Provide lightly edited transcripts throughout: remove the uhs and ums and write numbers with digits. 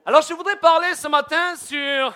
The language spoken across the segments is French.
Alors, je voudrais parler ce matin sur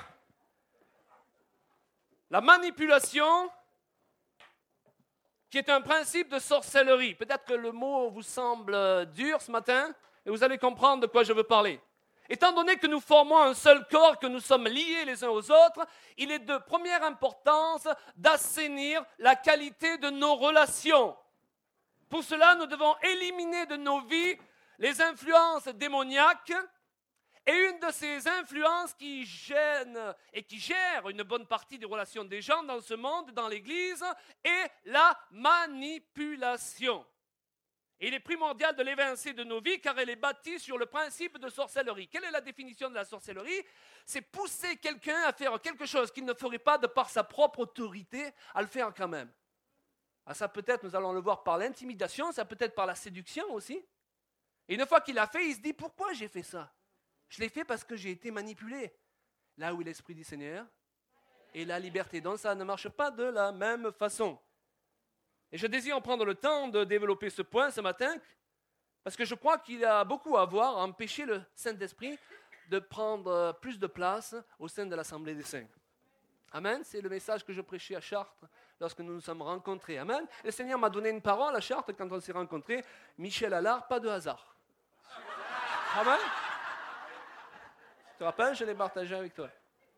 la manipulation, qui est un principe de sorcellerie. Peut-être que le mot vous semble dur ce matin, et vous allez comprendre de quoi je veux parler. Étant donné que nous formons un seul corps, que nous sommes liés les uns aux autres, il est de première importance d'assainir la qualité de nos relations. Pour cela, nous devons éliminer de nos vies les influences démoniaques. Et une de ces influences qui gênent et qui gèrent une bonne partie des relations des gens dans ce monde, dans l'Église, est la manipulation. Et il est primordial de l'évincer de nos vies car elle est bâtie sur le principe de sorcellerie. Quelle est la définition de la sorcellerie? C'est pousser quelqu'un à faire quelque chose qu'il ne ferait pas de par sa propre autorité, à le faire quand même. Ah, ça peut-être, nous allons le voir par l'intimidation, ça peut être par la séduction aussi. Et une fois qu'il l'a fait, il se dit, pourquoi j'ai fait ça? Je l'ai fait parce que j'ai été manipulé. Là où est l'Esprit du Seigneur et la liberté. Donc ça ne marche pas de la même façon. Et je désire en prendre le temps de développer ce point ce matin, parce que je crois qu'il y a beaucoup à voir à empêcher le Saint-Esprit de prendre plus de place au sein de l'Assemblée des Saints. Amen. C'est le message que je prêchais à Chartres lorsque nous nous sommes rencontrés. Amen. Le Seigneur m'a donné une parole à Chartres quand on s'est rencontrés. Michel Allard, pas de hasard. Amen. Tu te rappelles, je l'ai partagé avec toi.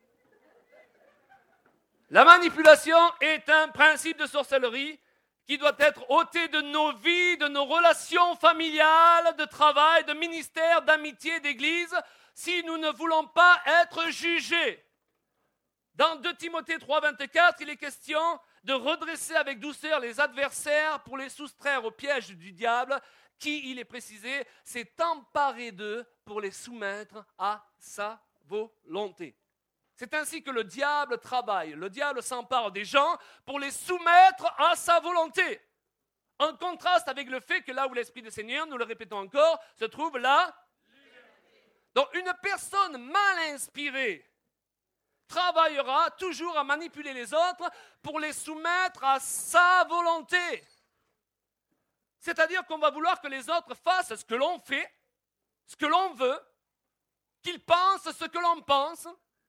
La manipulation est un principe de sorcellerie qui doit être ôté de nos vies, de nos relations familiales, de travail, de ministère, d'amitié, d'église, si nous ne voulons pas être jugés. Dans 2 Timothée 3, 24, il est question de redresser avec douceur les adversaires pour les soustraire au piège du diable, qui, il est précisé, s'est emparé d'eux pour les soumettre à sa volonté. C'est ainsi que le diable travaille. Le diable s'empare des gens pour les soumettre à sa volonté. En contraste avec le fait que là où l'Esprit du Seigneur, nous le répétons encore, se trouve là. Donc une personne mal inspirée travaillera toujours à manipuler les autres pour les soumettre à sa volonté. C'est-à-dire qu'on va vouloir que les autres fassent ce que l'on fait, ce que l'on veut, qu'ils pensent ce que l'on pense.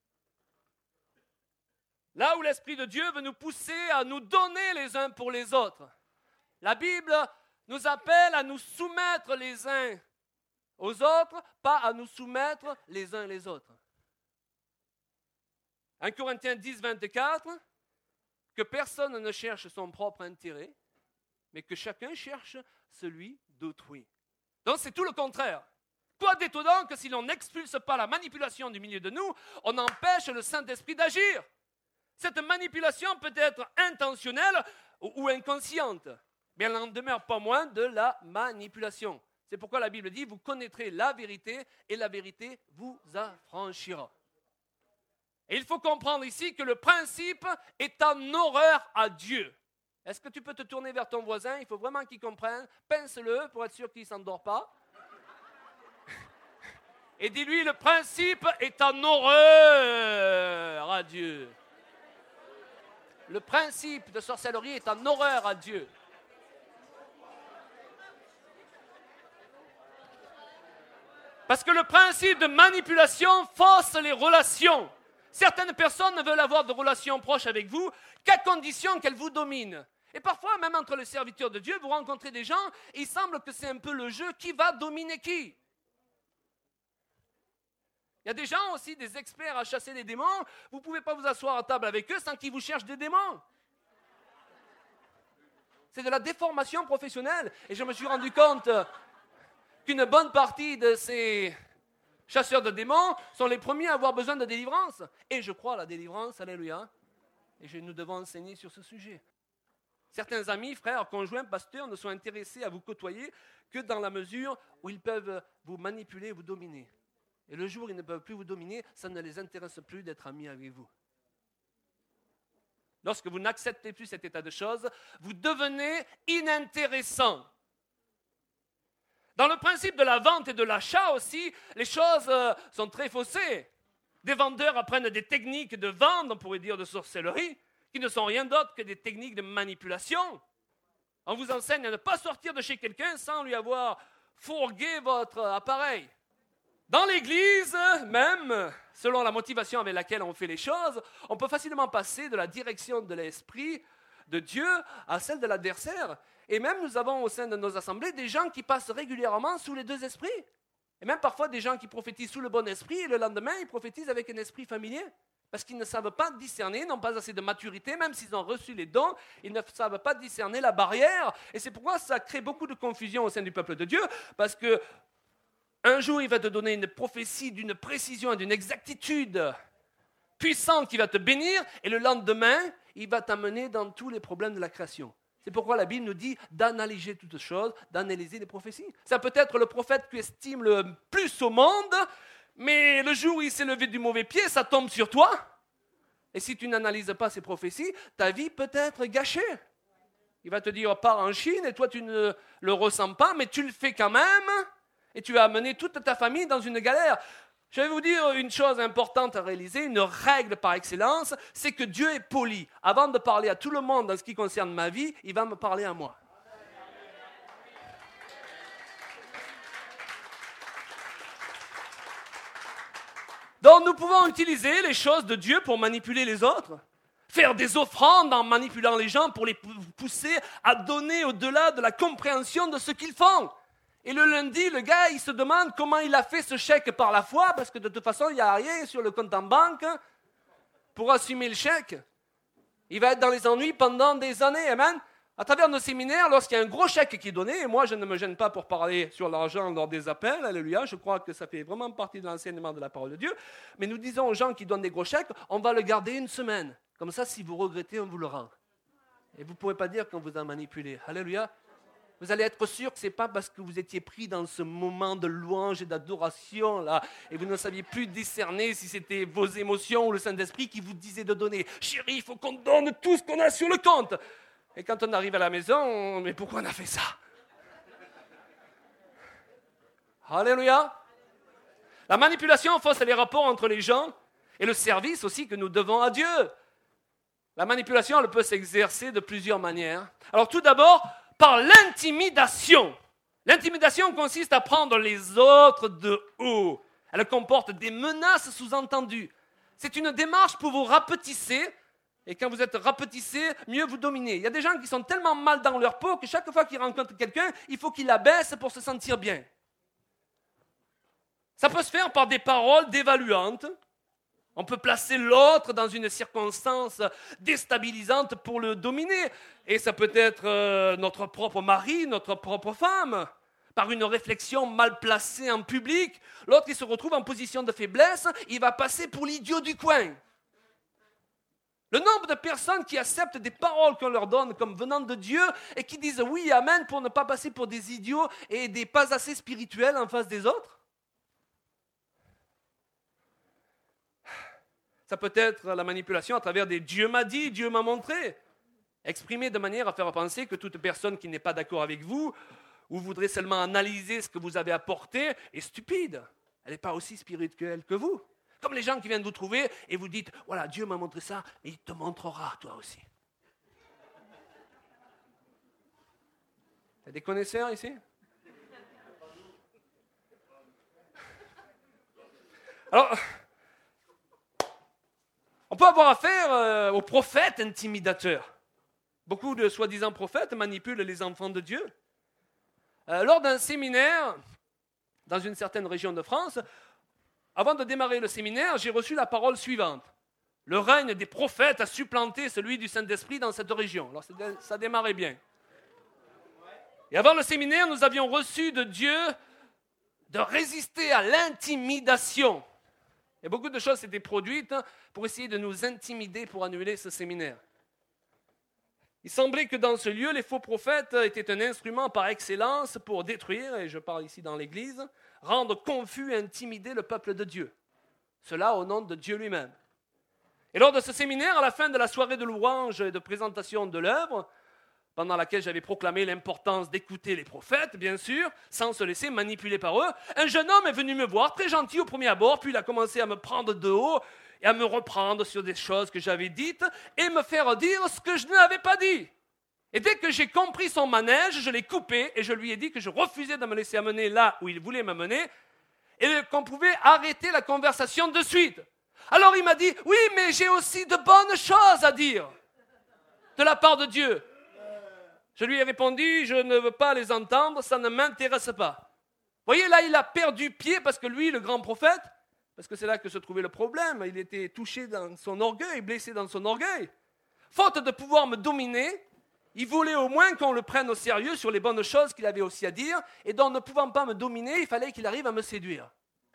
Là où l'Esprit de Dieu veut nous pousser à nous donner les uns pour les autres. La Bible nous appelle à nous soumettre les uns aux autres, pas à nous soumettre les uns les autres. 1 Corinthiens 10, 24, que personne ne cherche son propre intérêt, mais que chacun cherche celui d'autrui. Donc c'est tout le contraire. Quoi d'étonnant que si l'on n'expulse pas la manipulation du milieu de nous, on empêche le Saint-Esprit d'agir. Cette manipulation peut être intentionnelle ou inconsciente, mais elle n'en demeure pas moins de la manipulation. C'est pourquoi la Bible dit, vous connaîtrez la vérité et la vérité vous affranchira. Et il faut comprendre ici que le principe est en horreur à Dieu. Est-ce que tu peux te tourner vers ton voisin? Il faut vraiment qu'il comprenne. Pince-le pour être sûr qu'il ne s'endort pas. Et dis-lui, le principe est en horreur à Dieu. Le principe de sorcellerie est en horreur à Dieu. Parce que le principe de manipulation fausse les relations. Certaines personnes ne veulent avoir de relations proches avec vous qu'à condition qu'elles vous dominent. Et parfois, même entre les serviteurs de Dieu, vous rencontrez des gens et il semble que c'est un peu le jeu qui va dominer qui. Il y a des gens aussi, des experts à chasser les démons. Vous ne pouvez pas vous asseoir à table avec eux sans qu'ils vous cherchent des démons. C'est de la déformation professionnelle. Et je me suis rendu compte qu'une bonne partie de ces chasseurs de démons sont les premiers à avoir besoin de délivrance. Et je crois à la délivrance, alléluia. Et nous devons enseigner sur ce sujet. Certains amis, frères, conjoints, pasteurs ne sont intéressés à vous côtoyer que dans la mesure où ils peuvent vous manipuler, vous dominer. Et le jour où ils ne peuvent plus vous dominer, ça ne les intéresse plus d'être amis avec vous. Lorsque vous n'acceptez plus cet état de choses, vous devenez inintéressant. Dans le principe de la vente et de l'achat aussi, les choses sont très faussées. Des vendeurs apprennent des techniques de vente, on pourrait dire de sorcellerie, qui ne sont rien d'autre que des techniques de manipulation. On vous enseigne à ne pas sortir de chez quelqu'un sans lui avoir fourgué votre appareil. Dans l'Église, même, selon la motivation avec laquelle on fait les choses, on peut facilement passer de la direction de l'Esprit de Dieu à celle de l'adversaire. Et même nous avons au sein de nos assemblées des gens qui passent régulièrement sous les deux esprits. Et même parfois des gens qui prophétisent sous le bon esprit et le lendemain ils prophétisent avec un esprit familier. Parce qu'ils ne savent pas discerner, n'ont pas assez de maturité, même s'ils ont reçu les dons, ils ne savent pas discerner la barrière. Et c'est pourquoi ça crée beaucoup de confusion au sein du peuple de Dieu, parce que un jour, il va te donner une prophétie d'une précision et d'une exactitude puissante qui va te bénir, et le lendemain, il va t'amener dans tous les problèmes de la création. C'est pourquoi la Bible nous dit d'analyser toutes choses, d'analyser les prophéties. Ça peut être le prophète que tu estimes le plus au monde, mais le jour où il s'est levé du mauvais pied, ça tombe sur toi. Et si tu n'analyses pas ces prophéties, ta vie peut être gâchée. Il va te dire, pars en Chine, et toi tu ne le ressens pas, mais tu le fais quand même, et tu vas amener toute ta famille dans une galère. Je vais vous dire une chose importante à réaliser, une règle par excellence, c'est que Dieu est poli. Avant de parler à tout le monde dans ce qui concerne ma vie, il va me parler à moi. Donc nous pouvons utiliser les choses de Dieu pour manipuler les autres. Faire des offrandes en manipulant les gens pour les pousser à donner au-delà de la compréhension de ce qu'ils font. Et le lundi, le gars, il se demande comment il a fait ce chèque par la foi, parce que de toute façon, il n'y a rien sur le compte en banque pour assumer le chèque. Il va être dans les ennuis pendant des années. Amen. À travers nos séminaires, lorsqu'il y a un gros chèque qui est donné, et moi je ne me gêne pas pour parler sur l'argent lors des appels, alléluia, je crois que ça fait vraiment partie de l'enseignement de la parole de Dieu, mais nous disons aux gens qui donnent des gros chèques, on va le garder une semaine. Comme ça, si vous regrettez, on vous le rend. Et vous ne pouvez pas dire qu'on vous a manipulé. Alléluia. Vous allez être sûr que ce n'est pas parce que vous étiez pris dans ce moment de louange et d'adoration, là, et vous ne saviez plus discerner si c'était vos émotions ou le Saint-Esprit qui vous disait de donner. Chérie, il faut qu'on donne tout ce qu'on a sur le compte. Et quand on arrive à la maison, mais pourquoi on a fait ça? Alléluia. La manipulation fausse les rapports entre les gens et le service aussi que nous devons à Dieu. La manipulation, elle peut s'exercer de plusieurs manières. Alors tout d'abord, par l'intimidation. L'intimidation consiste à prendre les autres de haut. Elle comporte des menaces sous-entendues. C'est une démarche pour vous rapetisser. Et quand vous êtes rapetissé, mieux vous dominez. Il y a des gens qui sont tellement mal dans leur peau que chaque fois qu'ils rencontrent quelqu'un, il faut qu'ils la baissent pour se sentir bien. Ça peut se faire par des paroles dévaluantes. On peut placer l'autre dans une circonstance déstabilisante pour le dominer. Et ça peut être notre propre mari, notre propre femme. Par une réflexion mal placée en public, l'autre qui se retrouve en position de faiblesse, il va passer pour l'idiot du coin. Le nombre de personnes qui acceptent des paroles qu'on leur donne comme venant de Dieu et qui disent oui, amen, pour ne pas passer pour des idiots et des pas assez spirituels en face des autres. Ça peut être la manipulation à travers des « Dieu m'a dit, Dieu m'a montré », exprimé de manière à faire penser que toute personne qui n'est pas d'accord avec vous ou voudrait seulement analyser ce que vous avez apporté est stupide. Elle n'est pas aussi spirituelle que vous. Comme les gens qui viennent vous trouver et vous dites « Voilà, Dieu m'a montré ça et il te montrera toi aussi. » Il y a des connaisseurs ici? Alors, on peut avoir affaire aux prophètes intimidateurs. Beaucoup de soi-disant prophètes manipulent les enfants de Dieu. Lors d'un séminaire dans une certaine région de France, avant de démarrer le séminaire, j'ai reçu la parole suivante. Le règne des prophètes a supplanté celui du Saint-Esprit dans cette région. Alors ça démarrait bien. Et avant le séminaire, nous avions reçu de Dieu de résister à l'intimidation. Et beaucoup de choses s'étaient produites pour essayer de nous intimider pour annuler ce séminaire. Il semblait que dans ce lieu, les faux prophètes étaient un instrument par excellence pour détruire, et je parle ici dans l'Église, rendre confus et intimider le peuple de Dieu. Cela au nom de Dieu lui-même. Et lors de ce séminaire, à la fin de la soirée de louange et de présentation de l'œuvre, pendant laquelle j'avais proclamé l'importance d'écouter les prophètes, bien sûr, sans se laisser manipuler par eux, un jeune homme est venu me voir, très gentil au premier abord, puis il a commencé à me prendre de haut et à me reprendre sur des choses que j'avais dites et me faire dire ce que je n'avais pas dit. Et dès que j'ai compris son manège, je l'ai coupé et je lui ai dit que je refusais de me laisser amener là où il voulait m'amener. Et qu'on pouvait arrêter la conversation de suite. Alors il m'a dit, oui, mais j'ai aussi de bonnes choses à dire de la part de Dieu. Je lui ai répondu, je ne veux pas les entendre, ça ne m'intéresse pas. Vous voyez, là, il a perdu pied parce que lui, le grand prophète, parce que c'est là que se trouvait le problème, il était touché dans son orgueil, blessé dans son orgueil. Faute de pouvoir me dominer, il voulait au moins qu'on le prenne au sérieux sur les bonnes choses qu'il avait aussi à dire, et donc ne pouvant pas me dominer, il fallait qu'il arrive à me séduire.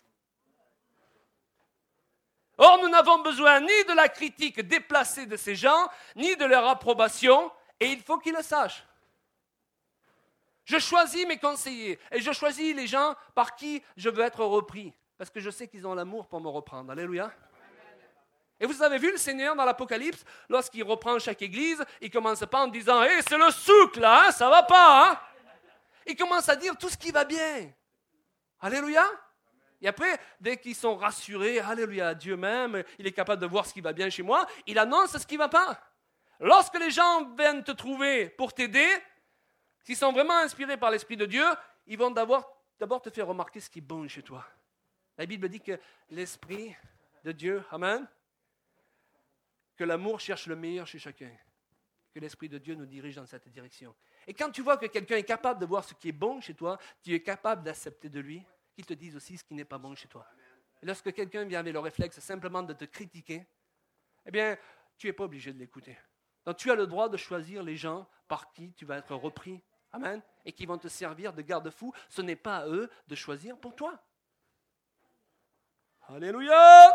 Or, nous n'avons besoin ni de la critique déplacée de ces gens, ni de leur approbation, et il faut qu'ils le sachent. Je choisis mes conseillers, et je choisis les gens par qui je veux être repris, parce que je sais qu'ils ont l'amour pour me reprendre. Alléluia. Et vous avez vu le Seigneur dans l'Apocalypse, lorsqu'il reprend chaque église, il ne commence pas en disant « Hé, c'est le souk là, hein, ça va pas hein? » Il commence à dire tout ce qui va bien. Alléluia. Et après, dès qu'ils sont rassurés, alléluia, Dieu m'aime, il est capable de voir ce qui va bien chez moi, il annonce ce qui ne va pas. Lorsque les gens viennent te trouver pour t'aider, s'ils sont vraiment inspirés par l'Esprit de Dieu, ils vont d'abord te faire remarquer ce qui est bon chez toi. La Bible dit que l'Esprit de Dieu, amen, que l'amour cherche le meilleur chez chacun, que l'Esprit de Dieu nous dirige dans cette direction. Et quand tu vois que quelqu'un est capable de voir ce qui est bon chez toi, tu es capable d'accepter de lui qu'il te dise aussi ce qui n'est pas bon chez toi. Et lorsque quelqu'un vient avec le réflexe simplement de te critiquer, eh bien, tu n'es pas obligé de l'écouter. Donc tu as le droit de choisir les gens par qui tu vas être repris, amen, et qui vont te servir de garde-fou. Ce n'est pas à eux de choisir pour toi. Alléluia!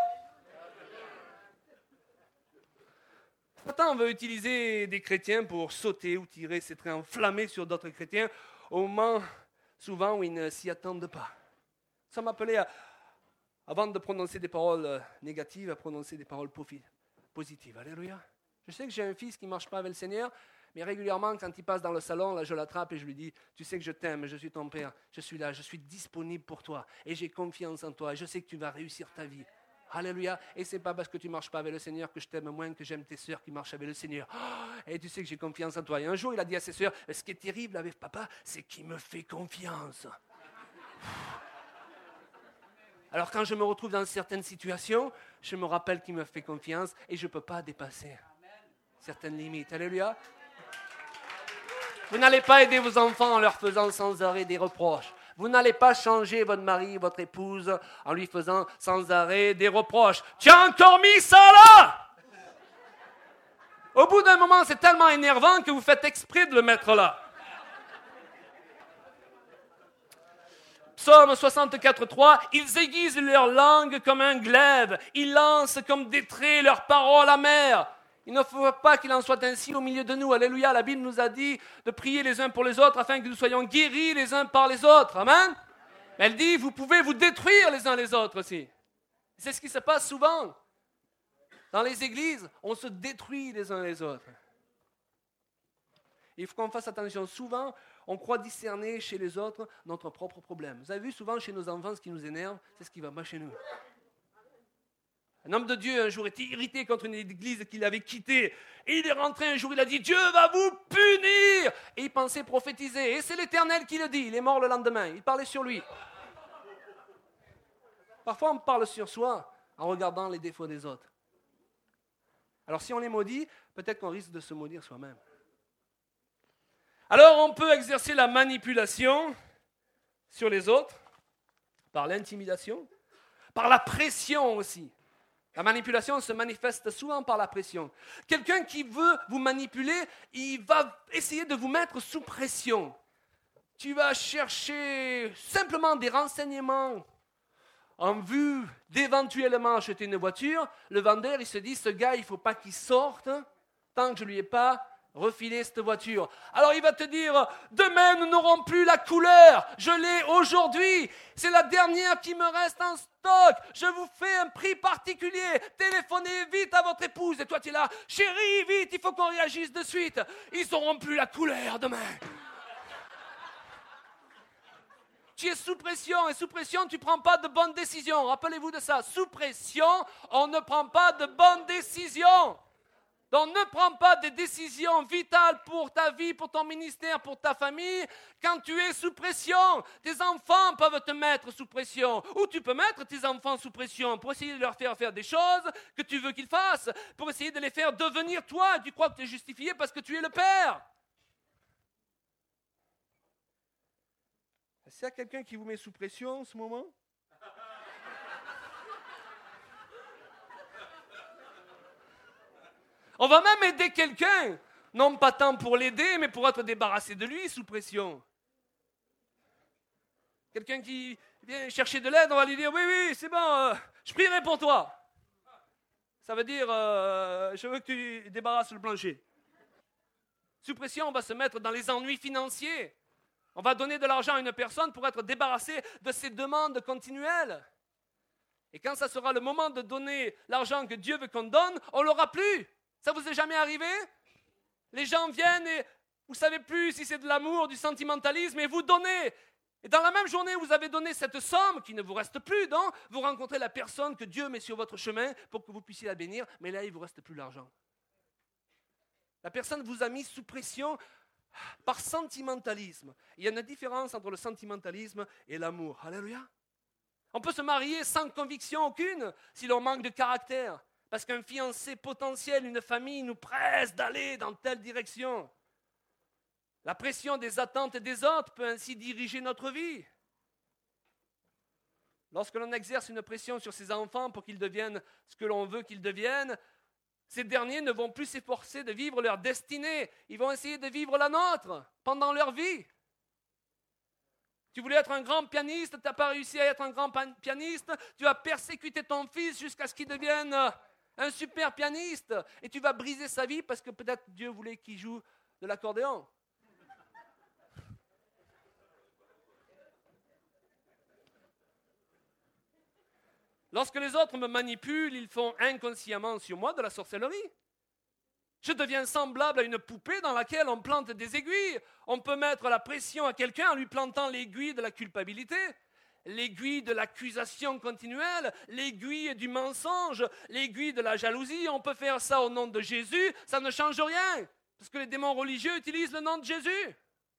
Satan veut utiliser des chrétiens pour sauter ou tirer ses traits enflammés sur d'autres chrétiens au moment souvent où ils ne s'y attendent pas. Ça m'appelait, avant de prononcer des paroles négatives, à prononcer des paroles positives. Alléluia. Je sais que j'ai un fils qui ne marche pas avec le Seigneur, mais régulièrement, quand il passe dans le salon, là, je l'attrape et je lui dis, tu sais que je t'aime, je suis ton père, je suis là, je suis disponible pour toi et j'ai confiance en toi et je sais que tu vas réussir ta vie. Alléluia. Et ce n'est pas parce que tu ne marches pas avec le Seigneur que je t'aime moins que j'aime tes sœurs qui marchent avec le Seigneur. Et tu sais que j'ai confiance en toi. Et un jour, il a dit à ses sœurs, ce qui est terrible avec papa, c'est qu'il me fait confiance. Alors quand je me retrouve dans certaines situations, je me rappelle qu'il me fait confiance et je ne peux pas dépasser certaines limites. Alléluia. Vous n'allez pas aider vos enfants en leur faisant sans arrêt des reproches. Vous n'allez pas changer votre mari, votre épouse, en lui faisant sans arrêt des reproches. Tu as encore mis ça là! Au bout d'un moment, c'est tellement énervant que vous faites exprès de le mettre là. Psaume 64:3, ils aiguisent leur langue comme un glaive, ils lancent comme des traits leurs paroles amères. Il ne faut pas qu'il en soit ainsi au milieu de nous. Alléluia, la Bible nous a dit de prier les uns pour les autres afin que nous soyons guéris les uns par les autres. Amen. Elle dit, vous pouvez vous détruire les uns les autres aussi. C'est ce qui se passe souvent. Dans les églises, on se détruit les uns les autres. Il faut qu'on fasse attention. Souvent, on croit discerner chez les autres notre propre problème. Vous avez vu souvent chez nos enfants, ce qui nous énerve, c'est ce qui ne va pas chez nous. Un homme de Dieu, un jour, était irrité contre une église qu'il avait quittée. Et il est rentré un jour, il a dit, Dieu va vous punir. Et il pensait prophétiser. Et c'est l'Éternel qui le dit. Il est mort le lendemain. Il parlait sur lui. Parfois, on parle sur soi en regardant les défauts des autres. Alors, si on les maudit, peut-être qu'on risque de se maudire soi-même. Alors, on peut exercer la manipulation sur les autres par l'intimidation, par la pression aussi. La manipulation se manifeste souvent par la pression. Quelqu'un qui veut vous manipuler, il va essayer de vous mettre sous pression. Tu vas chercher simplement des renseignements en vue d'éventuellement acheter une voiture. Le vendeur, il se dit, ce gars, il ne faut pas qu'il sorte tant que je ne lui ai pas refilé cette voiture. Alors il va te dire, demain nous n'aurons plus la couleur, je l'ai aujourd'hui, c'est la dernière qui me reste en stock, je vous fais un prix particulier, téléphonez vite à votre épouse. Et toi tu es là, chérie, vite, il faut qu'on réagisse de suite, ils n'auront plus la couleur demain. Tu es sous pression, et sous pression, tu ne prends pas de bonnes décisions. Rappelez-vous de ça, sous pression, on ne prend pas de bonnes décisions. Donc ne prends pas des décisions vitales pour ta vie, pour ton ministère, pour ta famille, quand tu es sous pression. Tes enfants peuvent te mettre sous pression. Ou tu peux mettre tes enfants sous pression pour essayer de leur faire des choses que tu veux qu'ils fassent, pour essayer de les faire devenir toi. Tu crois que tu es justifié parce que tu es le père. Est-ce qu'il y a quelqu'un qui vous met sous pression en ce moment? On va même aider quelqu'un, non pas tant pour l'aider, mais pour être débarrassé de lui sous pression. Quelqu'un qui vient chercher de l'aide, on va lui dire, oui, c'est bon, je prierai pour toi. Ça veut dire, je veux que tu débarrasses le plancher. Sous pression, on va se mettre dans les ennuis financiers. On va donner de l'argent à une personne pour être débarrassé de ses demandes continuelles. Et quand ça sera le moment de donner l'argent que Dieu veut qu'on donne, on ne l'aura plus. Ça vous est jamais arrivé? Les gens viennent et vous ne savez plus si c'est de l'amour, du sentimentalisme, et vous donnez. Et dans la même journée où vous avez donné cette somme qui ne vous reste plus, donc, vous rencontrez la personne que Dieu met sur votre chemin pour que vous puissiez la bénir, mais là, il ne vous reste plus l'argent. La personne vous a mis sous pression par sentimentalisme. Il y a une différence entre le sentimentalisme et l'amour. Alléluia. On peut se marier sans conviction aucune si l'on manque de caractère. Parce qu'un fiancé potentiel, une famille nous presse d'aller dans telle direction. La pression des attentes des autres peut ainsi diriger notre vie. Lorsque l'on exerce une pression sur ses enfants pour qu'ils deviennent ce que l'on veut qu'ils deviennent, ces derniers ne vont plus s'efforcer de vivre leur destinée. Ils vont essayer de vivre la nôtre pendant leur vie. Tu voulais être un grand pianiste, tu n'as pas réussi à être un grand pianiste, tu vas persécuter ton fils jusqu'à ce qu'il devienne un super pianiste, et tu vas briser sa vie parce que peut-être Dieu voulait qu'il joue de l'accordéon. Lorsque les autres me manipulent, ils font inconsciemment sur moi de la sorcellerie. Je deviens semblable à une poupée dans laquelle on plante des aiguilles. On peut mettre la pression à quelqu'un en lui plantant l'aiguille de la culpabilité, l'aiguille de l'accusation continuelle, l'aiguille du mensonge, l'aiguille de la jalousie. On peut faire ça au nom de Jésus, ça ne change rien. Parce que les démons religieux utilisent le nom de Jésus.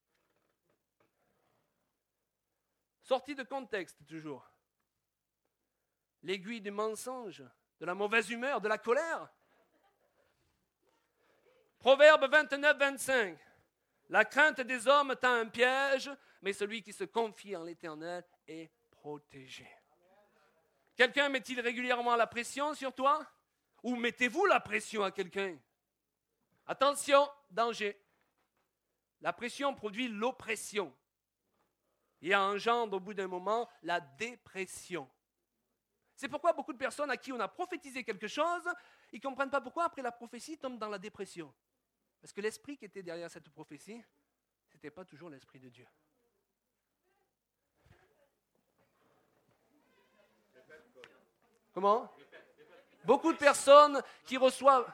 Sorti de contexte toujours. L'aiguille du mensonge, de la mauvaise humeur, de la colère. Proverbe 29, 25. La crainte des hommes tend un piège, mais celui qui se confie en l'Éternel est protégé. Quelqu'un met-il régulièrement la pression sur toi? Ou mettez-vous la pression à quelqu'un? Attention, danger. La pression produit l'oppression et engendre au bout d'un moment la dépression. C'est pourquoi beaucoup de personnes à qui on a prophétisé quelque chose, ils ne comprennent pas pourquoi après la prophétie, ils tombent dans la dépression. Parce que l'esprit qui était derrière cette prophétie, ce n'était pas toujours l'esprit de Dieu. Comment? Beaucoup de personnes qui reçoivent...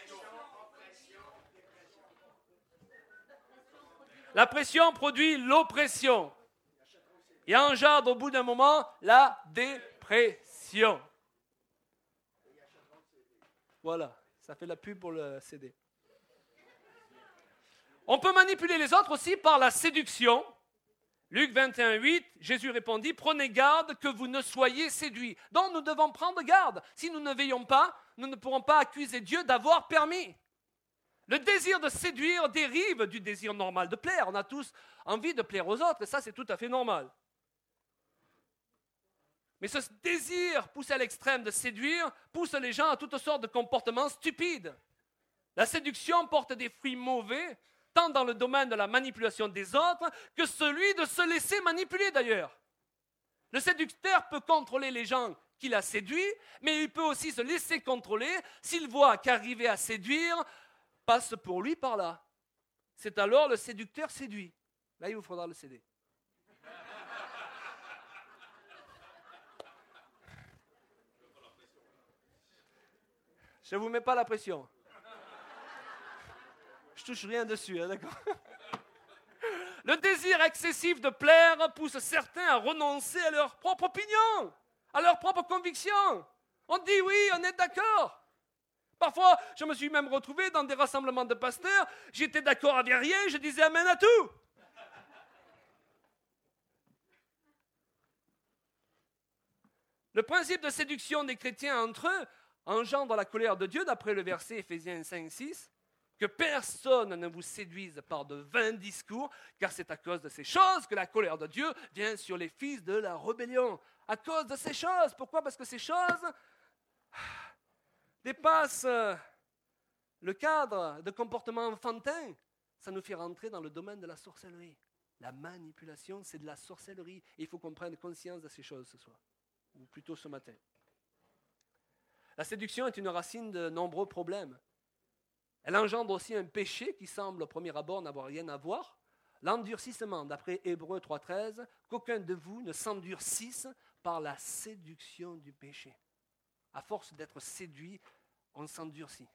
La pression produit l'oppression et engendre au bout d'un moment la dépression. Voilà, ça fait la pub pour le CD. On peut manipuler les autres aussi par la séduction. Luc 21, 8, Jésus répondit, « Prenez garde que vous ne soyez séduits. » Donc nous devons prendre garde. Si nous ne veillons pas, nous ne pourrons pas accuser Dieu d'avoir permis. Le désir de séduire dérive du désir normal de plaire. On a tous envie de plaire aux autres et ça c'est tout à fait normal. Mais ce désir poussé à l'extrême de séduire pousse les gens à toutes sortes de comportements stupides. La séduction porte des fruits mauvais, tant dans le domaine de la manipulation des autres que celui de se laisser manipuler d'ailleurs. Le séducteur peut contrôler les gens qu'il a séduits, mais il peut aussi se laisser contrôler s'il voit qu'arriver à séduire passe pour lui par là. C'est alors le séducteur séduit. Là, il vous faudra le CD. Je ne vous mets pas la pression. Je touche rien dessus, hein, d'accord? Le désir excessif de plaire pousse certains à renoncer à leur propre opinion, à leur propre conviction. On dit oui, on est d'accord. Parfois, je me suis même retrouvé dans des rassemblements de pasteurs, j'étais d'accord avec rien, je disais amen à tout. Le principe de séduction des chrétiens entre eux engendre la colère de Dieu, d'après le verset Éphésiens 5, 6, que personne ne vous séduise par de vains discours, car c'est à cause de ces choses que la colère de Dieu vient sur les fils de la rébellion. À cause de ces choses. Pourquoi? Parce que ces choses dépassent le cadre de comportement enfantin. Ça nous fait rentrer dans le domaine de la sorcellerie. La manipulation, c'est de la sorcellerie. Et il faut qu'on prenne conscience de ces choses ce soir, ou plutôt ce matin. La séduction est une racine de nombreux problèmes. Elle engendre aussi un péché qui semble au premier abord n'avoir rien à voir. L'endurcissement, d'après Hébreux 3,13, qu'aucun de vous ne s'endurcisse par la séduction du péché. À force d'être séduit, on s'endurcit.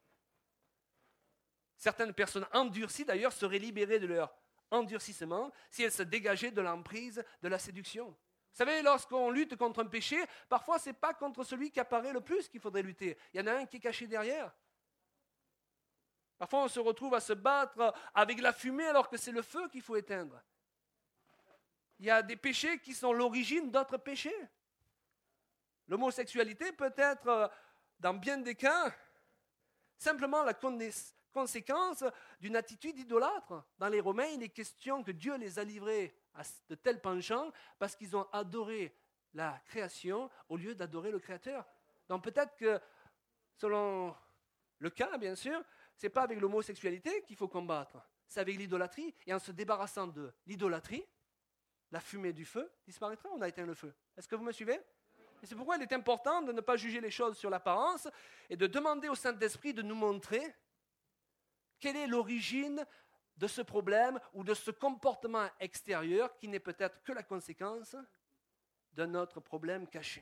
Certaines personnes endurcies, d'ailleurs, seraient libérées de leur endurcissement si elles se dégageaient de l'emprise de la séduction. Vous savez, lorsqu'on lutte contre un péché, parfois ce n'est pas contre celui qui apparaît le plus qu'il faudrait lutter. Il y en a un qui est caché derrière. Parfois, on se retrouve à se battre avec la fumée alors que c'est le feu qu'il faut éteindre. Il y a des péchés qui sont l'origine d'autres péchés. L'homosexualité peut être, dans bien des cas, simplement la conséquence d'une attitude idolâtre. Dans les Romains, il est question que Dieu les a livrés à de tels penchants parce qu'ils ont adoré la création au lieu d'adorer le Créateur. Donc peut-être que, selon le cas, bien sûr, ce n'est pas avec l'homosexualité qu'il faut combattre, c'est avec l'idolâtrie. Et en se débarrassant de l'idolâtrie, la fumée du feu disparaîtra, on a éteint le feu. Est-ce que vous me suivez? Et c'est pourquoi il est important de ne pas juger les choses sur l'apparence et de demander au Saint-Esprit de nous montrer quelle est l'origine de ce problème ou de ce comportement extérieur qui n'est peut-être que la conséquence de notre problème caché.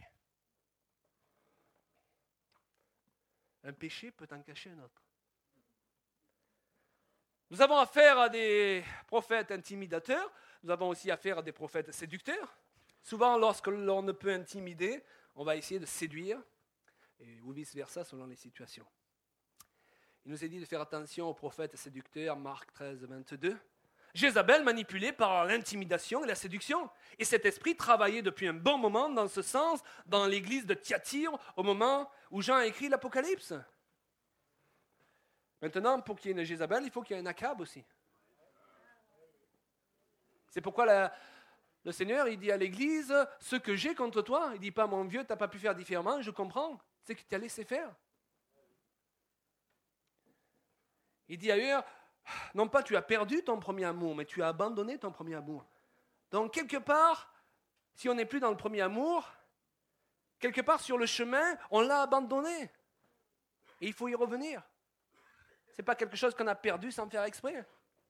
Un péché peut en cacher un autre. Nous avons affaire à des prophètes intimidateurs, nous avons aussi affaire à des prophètes séducteurs. Souvent, lorsque l'on ne peut intimider, on va essayer de séduire, ou vice-versa selon les situations. Il nous est dit de faire attention aux prophètes séducteurs, Marc 13, 22. Jézabel manipulée par l'intimidation et la séduction. Et cet esprit travaillait depuis un bon moment dans ce sens, dans l'église de Thyatire, au moment où Jean a écrit l'Apocalypse. Maintenant, pour qu'il y ait une Jézabel, il faut qu'il y ait un Akab aussi. C'est pourquoi le Seigneur, il dit à l'église, ce que j'ai contre toi, il ne dit pas, mon vieux, tu n'as pas pu faire différemment, je comprends, c'est que tu as laissé faire. Il dit ailleurs, non pas tu as perdu ton premier amour, mais tu as abandonné ton premier amour. Donc quelque part, si on n'est plus dans le premier amour, quelque part sur le chemin, on l'a abandonné. Et il faut y revenir. Ce n'est pas quelque chose qu'on a perdu sans faire exprès.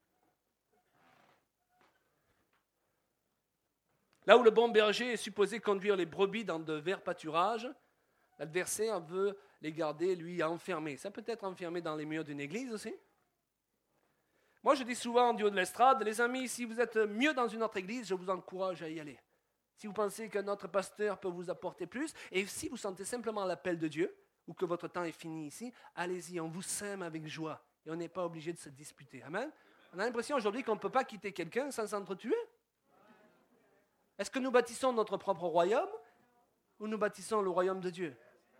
Là où le bon berger est supposé conduire les brebis dans de verts pâturages, l'adversaire veut les garder, lui, enfermés. Ça peut être enfermé dans les murs d'une église aussi. Moi, je dis souvent du haut de l'estrade, les amis, si vous êtes mieux dans une autre église, je vous encourage à y aller. Si vous pensez qu'un autre pasteur peut vous apporter plus, et si vous sentez simplement l'appel de Dieu, ou que votre temps est fini ici, allez-y, on vous sème avec joie. Et on n'est pas obligé de se disputer. Amen. On a l'impression aujourd'hui qu'on ne peut pas quitter quelqu'un sans s'entretuer. Est-ce que nous bâtissons notre propre royaume ou nous bâtissons le royaume de Dieu?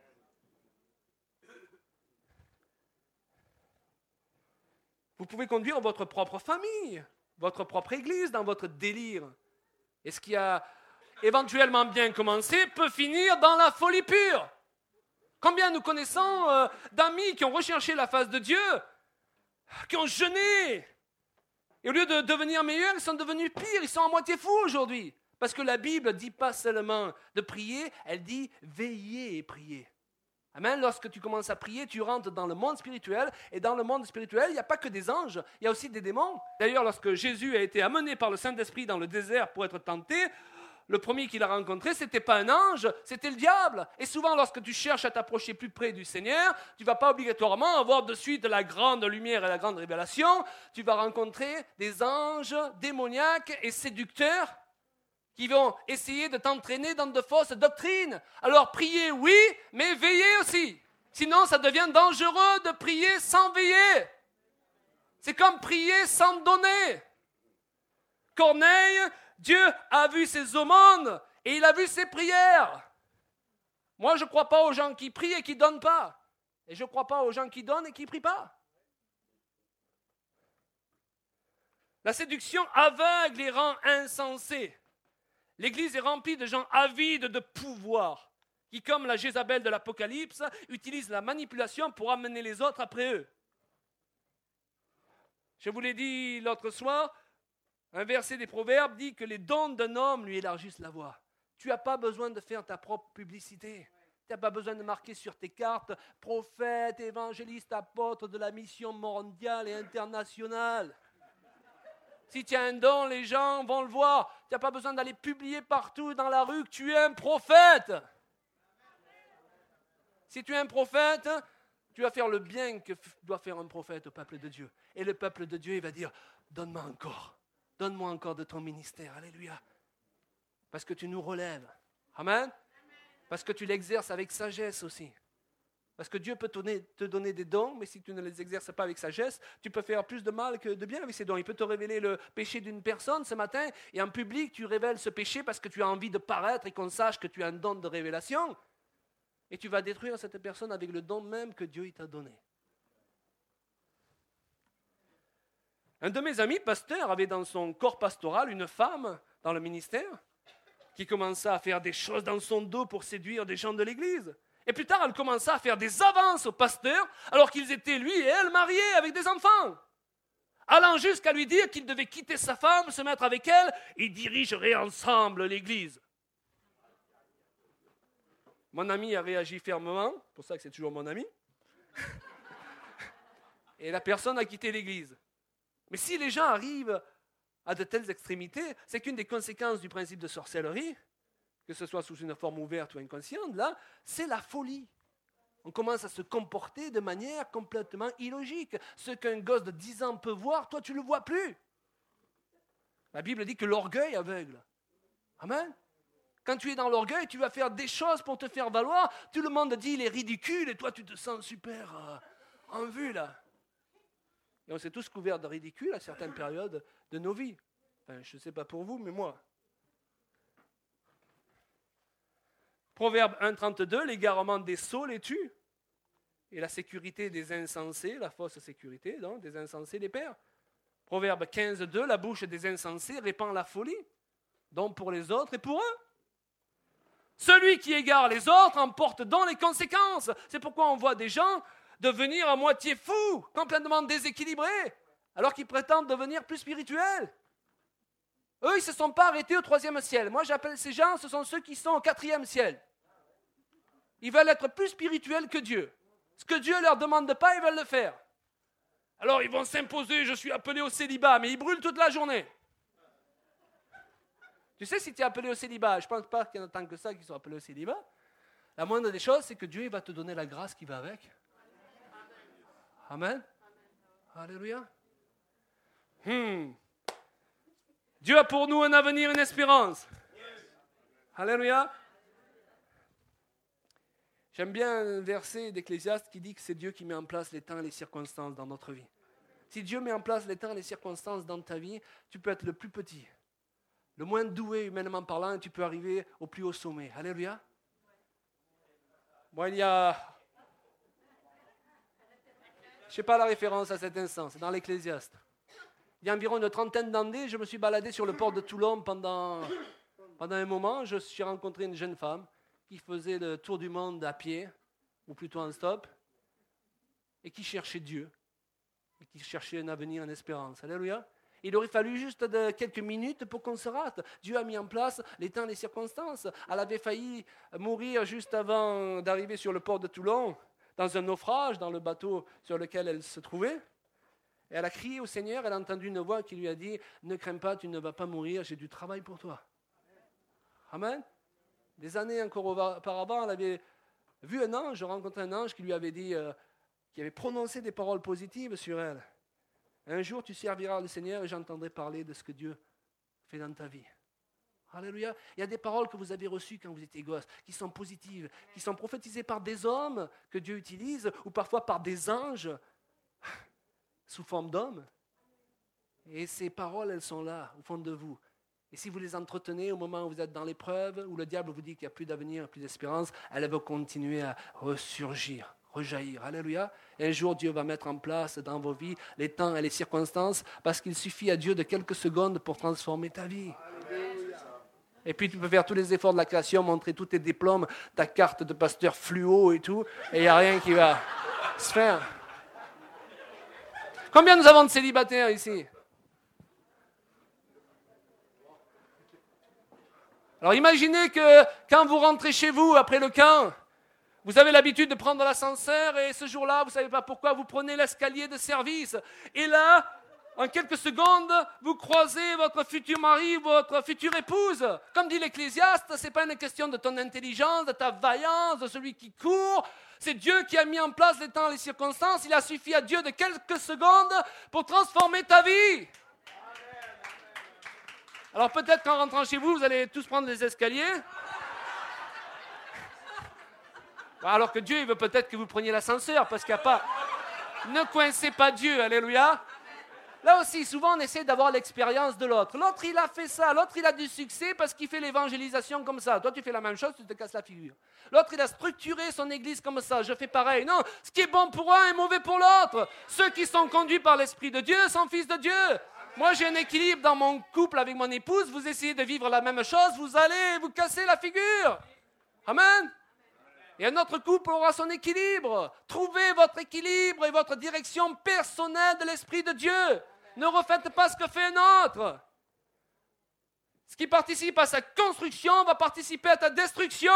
Vous pouvez conduire votre propre famille, votre propre église dans votre délire. Et ce qui a éventuellement bien commencé peut finir dans la folie pure. Combien nous connaissons d'amis qui ont recherché la face de Dieu, qui ont jeûné, et au lieu de devenir meilleurs, ils sont devenus pires, ils sont à moitié fous aujourd'hui. Parce que la Bible ne dit pas seulement de prier, elle dit veiller et prier. Amen. Lorsque tu commences à prier, tu rentres dans le monde spirituel, et dans le monde spirituel, il n'y a pas que des anges, il y a aussi des démons. D'ailleurs, lorsque Jésus a été amené par le Saint-Esprit dans le désert pour être tenté, le premier qu'il a rencontré, ce n'était pas un ange, c'était le diable. Et souvent, lorsque tu cherches à t'approcher plus près du Seigneur, tu ne vas pas obligatoirement avoir de suite la grande lumière et la grande révélation. Tu vas rencontrer des anges démoniaques et séducteurs qui vont essayer de t'entraîner dans de fausses doctrines. Alors, priez, oui, mais veillez aussi. Sinon, ça devient dangereux de prier sans veiller. C'est comme prier sans donner. Corneille, Dieu a vu ses aumônes et il a vu ses prières. Moi, je ne crois pas aux gens qui prient et qui ne donnent pas. Et je ne crois pas aux gens qui donnent et qui ne prient pas. La séduction aveugle et rend insensé. L'Église est remplie de gens avides de pouvoir, qui, comme la Jézabel de l'Apocalypse, utilisent la manipulation pour amener les autres après eux. Je vous l'ai dit l'autre soir, un verset des Proverbes dit que les dons d'un homme lui élargissent la voie. Tu n'as pas besoin de faire ta propre publicité. Tu n'as pas besoin de marquer sur tes cartes « prophète, évangéliste, apôtre de la mission mondiale et internationale ». Si tu as un don, les gens vont le voir. Tu n'as pas besoin d'aller publier partout dans la rue que tu es un prophète. Si tu es un prophète, tu vas faire le bien que doit faire un prophète au peuple de Dieu. Et le peuple de Dieu, il va dire, donne-moi encore. Donne-moi encore de ton ministère. Alléluia. Parce que tu nous relèves. Amen. Parce que tu l'exerces avec sagesse aussi. Parce que Dieu peut te donner des dons, mais si tu ne les exerces pas avec sagesse, tu peux faire plus de mal que de bien avec ces dons. Il peut te révéler le péché d'une personne ce matin, et en public, tu révèles ce péché parce que tu as envie de paraître et qu'on sache que tu as un don de révélation. Et tu vas détruire cette personne avec le don même que Dieu t'a donné. Un de mes amis pasteurs avait dans son corps pastoral une femme dans le ministère qui commença à faire des choses dans son dos pour séduire des gens de l'église. Et plus tard, elle commença à faire des avances au pasteur alors qu'ils étaient, lui et elle, mariés avec des enfants. Allant jusqu'à lui dire qu'il devait quitter sa femme, se mettre avec elle et dirigeraient ensemble l'église. Mon ami a réagi fermement, c'est pour ça que c'est toujours mon ami. Et la personne a quitté l'église. Mais si les gens arrivent à de telles extrémités, c'est qu'une des conséquences du principe de sorcellerie, que ce soit sous une forme ouverte ou inconsciente, là, c'est la folie. On commence à se comporter de manière complètement illogique. Ce qu'un gosse de 10 ans peut voir, toi, tu ne le vois plus. La Bible dit que l'orgueil aveugle. Amen. Quand tu es dans l'orgueil, tu vas faire des choses pour te faire valoir. Tout le monde dit il est ridicule et toi, tu te sens super en vue, là. Et on s'est tous couverts de ridicule à certaines périodes de nos vies. Enfin, je ne sais pas pour vous, mais moi. Proverbe 1,32, l'égarement des sots les tue. Et la sécurité des insensés, la fausse sécurité, donc, des insensés les perd. Proverbe 15,2, la bouche des insensés répand la folie, donc pour les autres et pour eux. Celui qui égare les autres en porte donc les conséquences. C'est pourquoi on voit des gens devenir à moitié fous, complètement déséquilibrés, alors qu'ils prétendent devenir plus spirituels. Eux, ils ne se sont pas arrêtés au 3e ciel. Moi, j'appelle ces gens, ce sont ceux qui sont au 4e ciel. Ils veulent être plus spirituels que Dieu. Ce que Dieu ne leur demande pas, ils veulent le faire. Alors, ils vont s'imposer, je suis appelé au célibat, mais ils brûlent toute la journée. Tu sais, si tu es appelé au célibat, je ne pense pas qu'il y en a tant que ça qui sont appelés au célibat, la moindre des choses, c'est que Dieu va te donner la grâce qui va avec. Amen. Alléluia. Dieu a pour nous un avenir, une espérance. Alléluia. J'aime bien un verset d'Ecclésiaste qui dit que c'est Dieu qui met en place les temps et les circonstances dans notre vie. Si Dieu met en place les temps et les circonstances dans ta vie, tu peux être le plus petit, le moins doué humainement parlant, et tu peux arriver au plus haut sommet. Alléluia. Moi, il y a... Je ne sais pas la référence à cet instant, c'est dans l'Ecclésiaste. Il y a environ une 30aine d'années, je me suis baladé sur le port de Toulon pendant un moment. Je suis rencontré une jeune femme qui faisait le tour du monde à pied, ou plutôt en stop, et qui cherchait Dieu, et qui cherchait un avenir, une espérance. Alléluia. Il aurait fallu juste quelques minutes pour qu'on se rate. Dieu a mis en place les temps, les circonstances. Elle avait failli mourir juste avant d'arriver sur le port de Toulon, dans un naufrage, dans le bateau sur lequel elle se trouvait. Et elle a crié au Seigneur, elle a entendu une voix qui lui a dit « Ne crains pas, tu ne vas pas mourir, j'ai du travail pour toi. » Amen. Des années encore auparavant, elle avait vu un ange, rencontré un ange qui lui avait dit, qui avait prononcé des paroles positives sur elle. Un jour, tu serviras le Seigneur et j'entendrai parler de ce que Dieu fait dans ta vie. Alléluia. Il y a des paroles que vous avez reçues quand vous étiez gosse, qui sont positives, qui sont prophétisées par des hommes que Dieu utilise, ou parfois par des anges sous forme d'hommes. Et ces paroles, elles sont là, au fond de vous. Et si vous les entretenez au moment où vous êtes dans l'épreuve, où le diable vous dit qu'il n'y a plus d'avenir, plus d'espérance, elles vont continuer à ressurgir, rejaillir. Alléluia. Et un jour, Dieu va mettre en place dans vos vies les temps et les circonstances, parce qu'il suffit à Dieu de quelques secondes pour transformer ta vie. Et puis tu peux faire tous les efforts de la création, montrer tous tes diplômes, ta carte de pasteur fluo et tout, et il n'y a rien qui va se faire. Combien nous avons de célibataires ici? Alors imaginez que quand vous rentrez chez vous après le camp, vous avez l'habitude de prendre l'ascenseur et ce jour-là, vous ne savez pas pourquoi, vous prenez l'escalier de service. Et là, en quelques secondes, vous croisez votre futur mari, votre future épouse. Comme dit l'Ecclésiaste, ce n'est pas une question de ton intelligence, de ta vaillance, de celui qui court. C'est Dieu qui a mis en place les temps et les circonstances. Il a suffi à Dieu de quelques secondes pour transformer ta vie. Alors peut-être qu'en rentrant chez vous, vous allez tous prendre les escaliers. Alors que Dieu, il veut peut-être que vous preniez l'ascenseur, parce qu'il n'y a pas... Ne coincez pas Dieu, alléluia. Là aussi, souvent, on essaie d'avoir l'expérience de l'autre. L'autre, il a fait ça. L'autre, il a du succès parce qu'il fait l'évangélisation comme ça. Toi, tu fais la même chose, tu te casses la figure. L'autre, il a structuré son église comme ça. Je fais pareil. Non, ce qui est bon pour un est mauvais pour l'autre. Ceux qui sont conduits par l'Esprit de Dieu sont fils de Dieu. Moi, j'ai un équilibre dans mon couple avec mon épouse. Vous essayez de vivre la même chose, vous allez vous casser la figure. Amen. Et un autre couple aura son équilibre. Trouvez votre équilibre et votre direction personnelle de l'Esprit de Dieu. Ne refaites pas ce que fait un autre. Ce qui participe à sa construction va participer à ta destruction.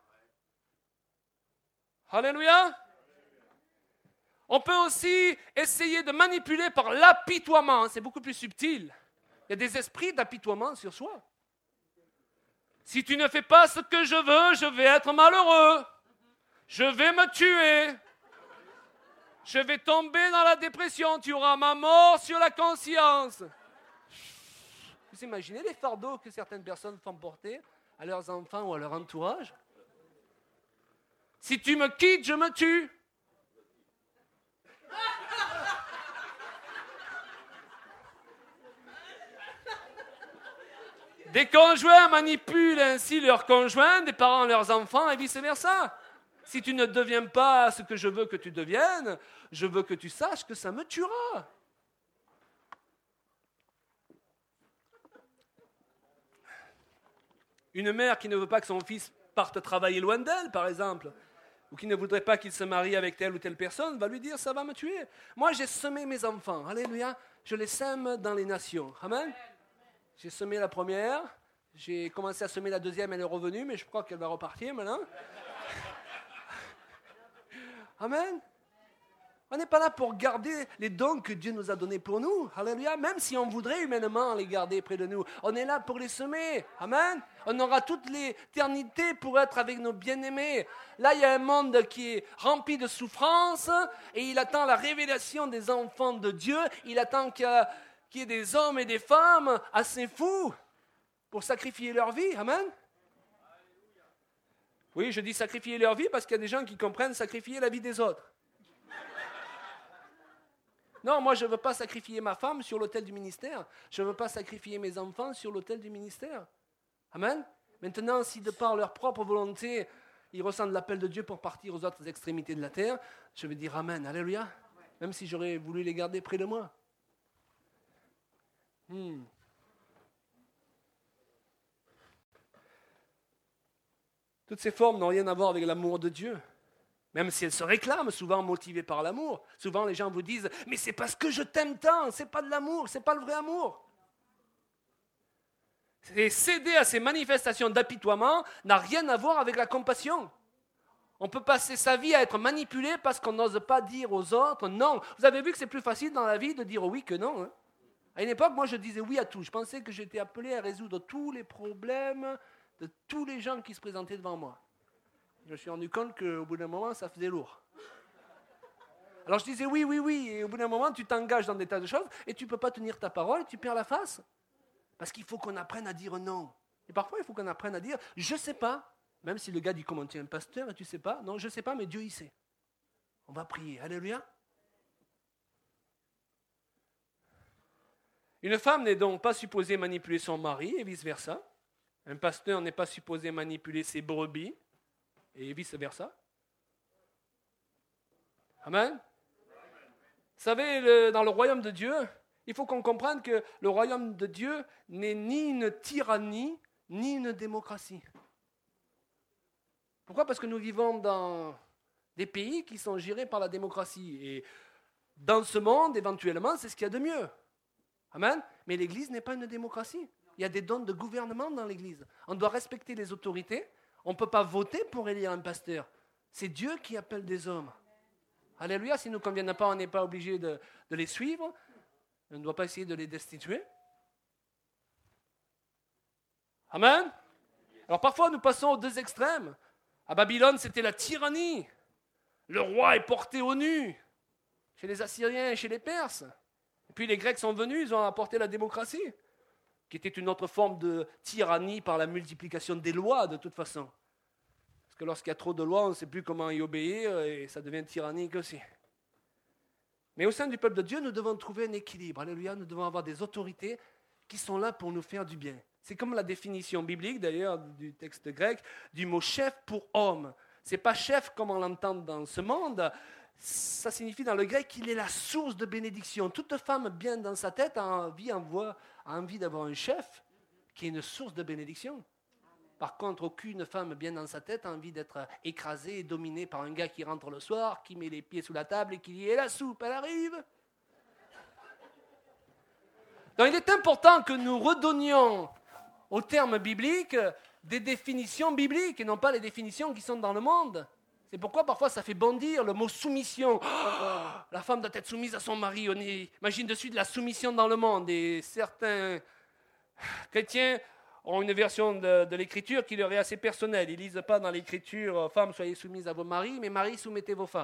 Alléluia. On peut aussi essayer de manipuler par l'apitoiement. C'est beaucoup plus subtil. Il y a des esprits d'apitoiement sur soi. Si tu ne fais pas ce que je veux, je vais être malheureux. Je vais me tuer. Je vais tomber dans la dépression. Tu auras ma mort sur la conscience. Vous imaginez les fardeaux que certaines personnes font porter à leurs enfants ou à leur entourage? Si tu me quittes, je me tue. Des conjoints manipulent ainsi leurs conjoints, des parents leurs enfants et vice-versa. Si tu ne deviens pas ce que je veux que tu deviennes, je veux que tu saches que ça me tuera. Une mère qui ne veut pas que son fils parte travailler loin d'elle, par exemple, ou qui ne voudrait pas qu'il se marie avec telle ou telle personne, va lui dire « ça va me tuer ». Moi, j'ai semé mes enfants, alléluia, je les sème dans les nations. Amen. J'ai semé la première, j'ai commencé à semer la deuxième, elle est revenue, mais je crois qu'elle va repartir maintenant. Amen. On n'est pas là pour garder les dons que Dieu nous a donnés pour nous. Alléluia. Même si on voudrait humainement les garder près de nous, on est là pour les semer. Amen. On aura toute l'éternité pour être avec nos bien-aimés. Là, il y a un monde qui est rempli de souffrances et il attend la révélation des enfants de Dieu. Il attend qu'il y ait des hommes et des femmes assez fous pour sacrifier leur vie. Amen. Oui, je dis sacrifier leur vie parce qu'il y a des gens qui comprennent sacrifier la vie des autres. Non, moi je ne veux pas sacrifier ma femme sur l'autel du ministère. Je ne veux pas sacrifier mes enfants sur l'autel du ministère. Amen. Maintenant, si de par leur propre volonté, ils ressentent l'appel de Dieu pour partir aux autres extrémités de la terre, je vais dire Amen, Alléluia. Même si j'aurais voulu les garder près de moi. Toutes ces formes n'ont rien à voir avec l'amour de Dieu. Même si elles se réclament, souvent motivées par l'amour. Souvent, les gens vous disent « Mais c'est parce que je t'aime tant, c'est pas de l'amour, c'est pas le vrai amour. » Et céder à ces manifestations d'apitoiement n'a rien à voir avec la compassion. On peut passer sa vie à être manipulé parce qu'on n'ose pas dire aux autres non. Vous avez vu que c'est plus facile dans la vie de dire oui que non. Hein? À une époque, moi, je disais oui à tout. Je pensais que j'étais appelé à résoudre tous les problèmes de tous les gens qui se présentaient devant moi. Je me suis rendu compte qu'au bout d'un moment, ça faisait lourd. Alors je disais oui, oui, oui, et au bout d'un moment, tu t'engages dans des tas de choses et tu ne peux pas tenir ta parole et tu perds la face. Parce qu'il faut qu'on apprenne à dire non. Et parfois, il faut qu'on apprenne à dire, je ne sais pas, même si le gars dit comment tu es un pasteur et tu ne sais pas, non, je ne sais pas, mais Dieu, il sait. On va prier. Alléluia. Une femme n'est donc pas supposée manipuler son mari et vice-versa. Un pasteur n'est pas supposé manipuler ses brebis et vice-versa. Amen. Vous savez, dans le royaume de Dieu, il faut qu'on comprenne que le royaume de Dieu n'est ni une tyrannie, ni une démocratie. Pourquoi ? Parce que nous vivons dans des pays qui sont gérés par la démocratie. Et dans ce monde, éventuellement, c'est ce qu'il y a de mieux. Amen. Mais l'Église n'est pas une démocratie. Il y a des dons de gouvernement dans l'Église. On doit respecter les autorités. On ne peut pas voter pour élire un pasteur. C'est Dieu qui appelle des hommes. Alléluia. S'ils ne nous conviennent pas, on n'est pas obligé de les suivre. On ne doit pas essayer de les destituer. Amen. Alors parfois, nous passons aux deux extrêmes. À Babylone, c'était la tyrannie. Le roi est porté au nu. Chez les Assyriens et chez les Perses. Et puis les Grecs sont venus, ils ont apporté la démocratie, qui était une autre forme de tyrannie par la multiplication des lois, de toute façon. Parce que lorsqu'il y a trop de lois, on ne sait plus comment y obéir, et ça devient tyrannique aussi. Mais au sein du peuple de Dieu, nous devons trouver un équilibre. Alléluia, nous devons avoir des autorités qui sont là pour nous faire du bien. C'est comme la définition biblique, d'ailleurs, du texte grec, du mot chef pour homme. Ce n'est pas chef comme on l'entend dans ce monde. Ça signifie dans le grec qu'il est la source de bénédiction. Toute femme bien dans sa tête a envie d'avoir un chef qui est une source de bénédiction. Par contre, aucune femme bien dans sa tête a envie d'être écrasée et dominée par un gars qui rentre le soir, qui met les pieds sous la table et qui dit « Et la soupe, elle arrive ?» Donc il est important que nous redonnions aux termes bibliques des définitions bibliques et non pas les définitions qui sont dans le monde. C'est pourquoi parfois ça fait bondir le mot soumission. Oh, la femme doit être soumise à son mari. On imagine de suite la soumission dans le monde. Et certains chrétiens ont une version de l'écriture qui leur est assez personnelle. Ils ne lisent pas dans l'écriture « Femmes, soyez soumises à vos maris », mais « Maris, soumettez vos femmes ».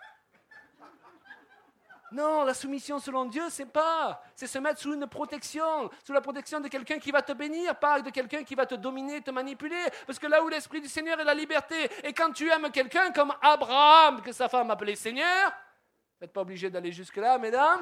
Non, la soumission selon Dieu, c'est se mettre sous une protection, sous la protection de quelqu'un qui va te bénir, pas de quelqu'un qui va te dominer, te manipuler. Parce que là où l'Esprit du Seigneur est la liberté, et quand tu aimes quelqu'un comme Abraham, que sa femme appelait Seigneur, vous n'êtes pas obligé d'aller jusque-là, mesdames.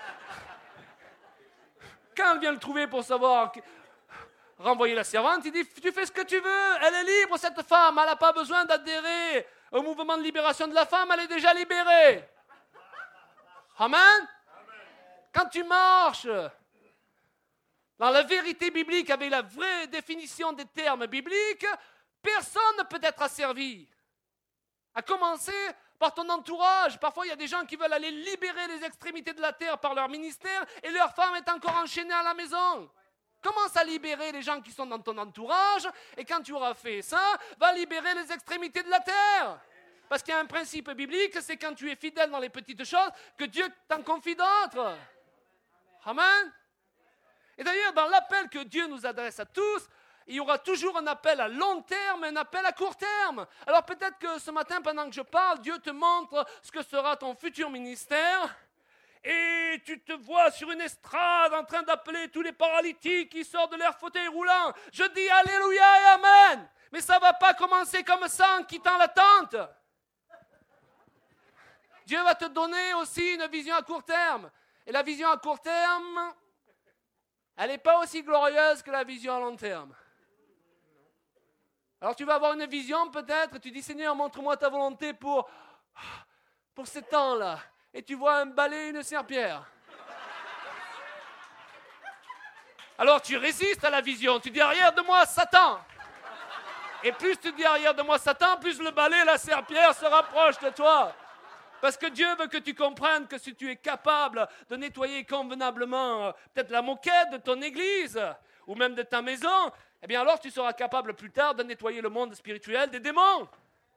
Quand elle vient le trouver pour savoir renvoyer la servante, il dit, tu fais ce que tu veux, elle est libre cette femme, elle n'a pas besoin d'adhérer au mouvement de libération de la femme, elle est déjà libérée. Amen. Quand tu marches dans la vérité biblique avec la vraie définition des termes bibliques, personne ne peut être asservi. À commencer par ton entourage. Parfois, il y a des gens qui veulent aller libérer les extrémités de la terre par leur ministère et leur femme est encore enchaînée à la maison. Commence à libérer les gens qui sont dans ton entourage et quand tu auras fait ça, va libérer les extrémités de la terre. Parce qu'il y a un principe biblique, c'est quand tu es fidèle dans les petites choses, que Dieu t'en confie d'autres. Amen. Et d'ailleurs, dans l'appel que Dieu nous adresse à tous, il y aura toujours un appel à long terme et un appel à court terme. Alors peut-être que ce matin, pendant que je parle, Dieu te montre ce que sera ton futur ministère. Et tu te vois sur une estrade en train d'appeler tous les paralytiques qui sortent de leur fauteuil roulant. Je dis Alléluia et Amen. Mais ça ne va pas commencer comme ça en quittant la tente. Dieu va te donner aussi une vision à court terme. Et la vision à court terme, elle n'est pas aussi glorieuse que la vision à long terme. Alors tu vas avoir une vision peut-être, tu dis Seigneur, montre-moi ta volonté pour ces temps-là. Et tu vois un balai et une serpillière. Alors tu résistes à la vision, tu dis arrière de moi Satan. Et plus tu dis arrière de moi Satan, plus le balai et la serpillière se rapprochent de toi. Parce que Dieu veut que tu comprennes que si tu es capable de nettoyer convenablement peut-être la moquette de ton église ou même de ta maison, eh bien alors tu seras capable plus tard de nettoyer le monde spirituel des démons.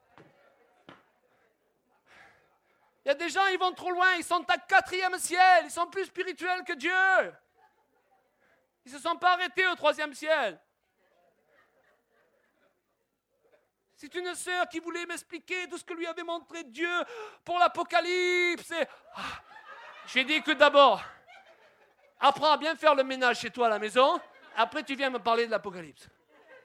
Il y a des gens, ils vont trop loin, ils sont à 4e ciel, ils sont plus spirituels que Dieu. Ils ne se sont pas arrêtés au 3e ciel. C'est une sœur qui voulait m'expliquer tout ce que lui avait montré Dieu pour l'Apocalypse. J'ai dit que d'abord, apprends à bien faire le ménage chez toi à la maison. Après, tu viens me parler de l'Apocalypse.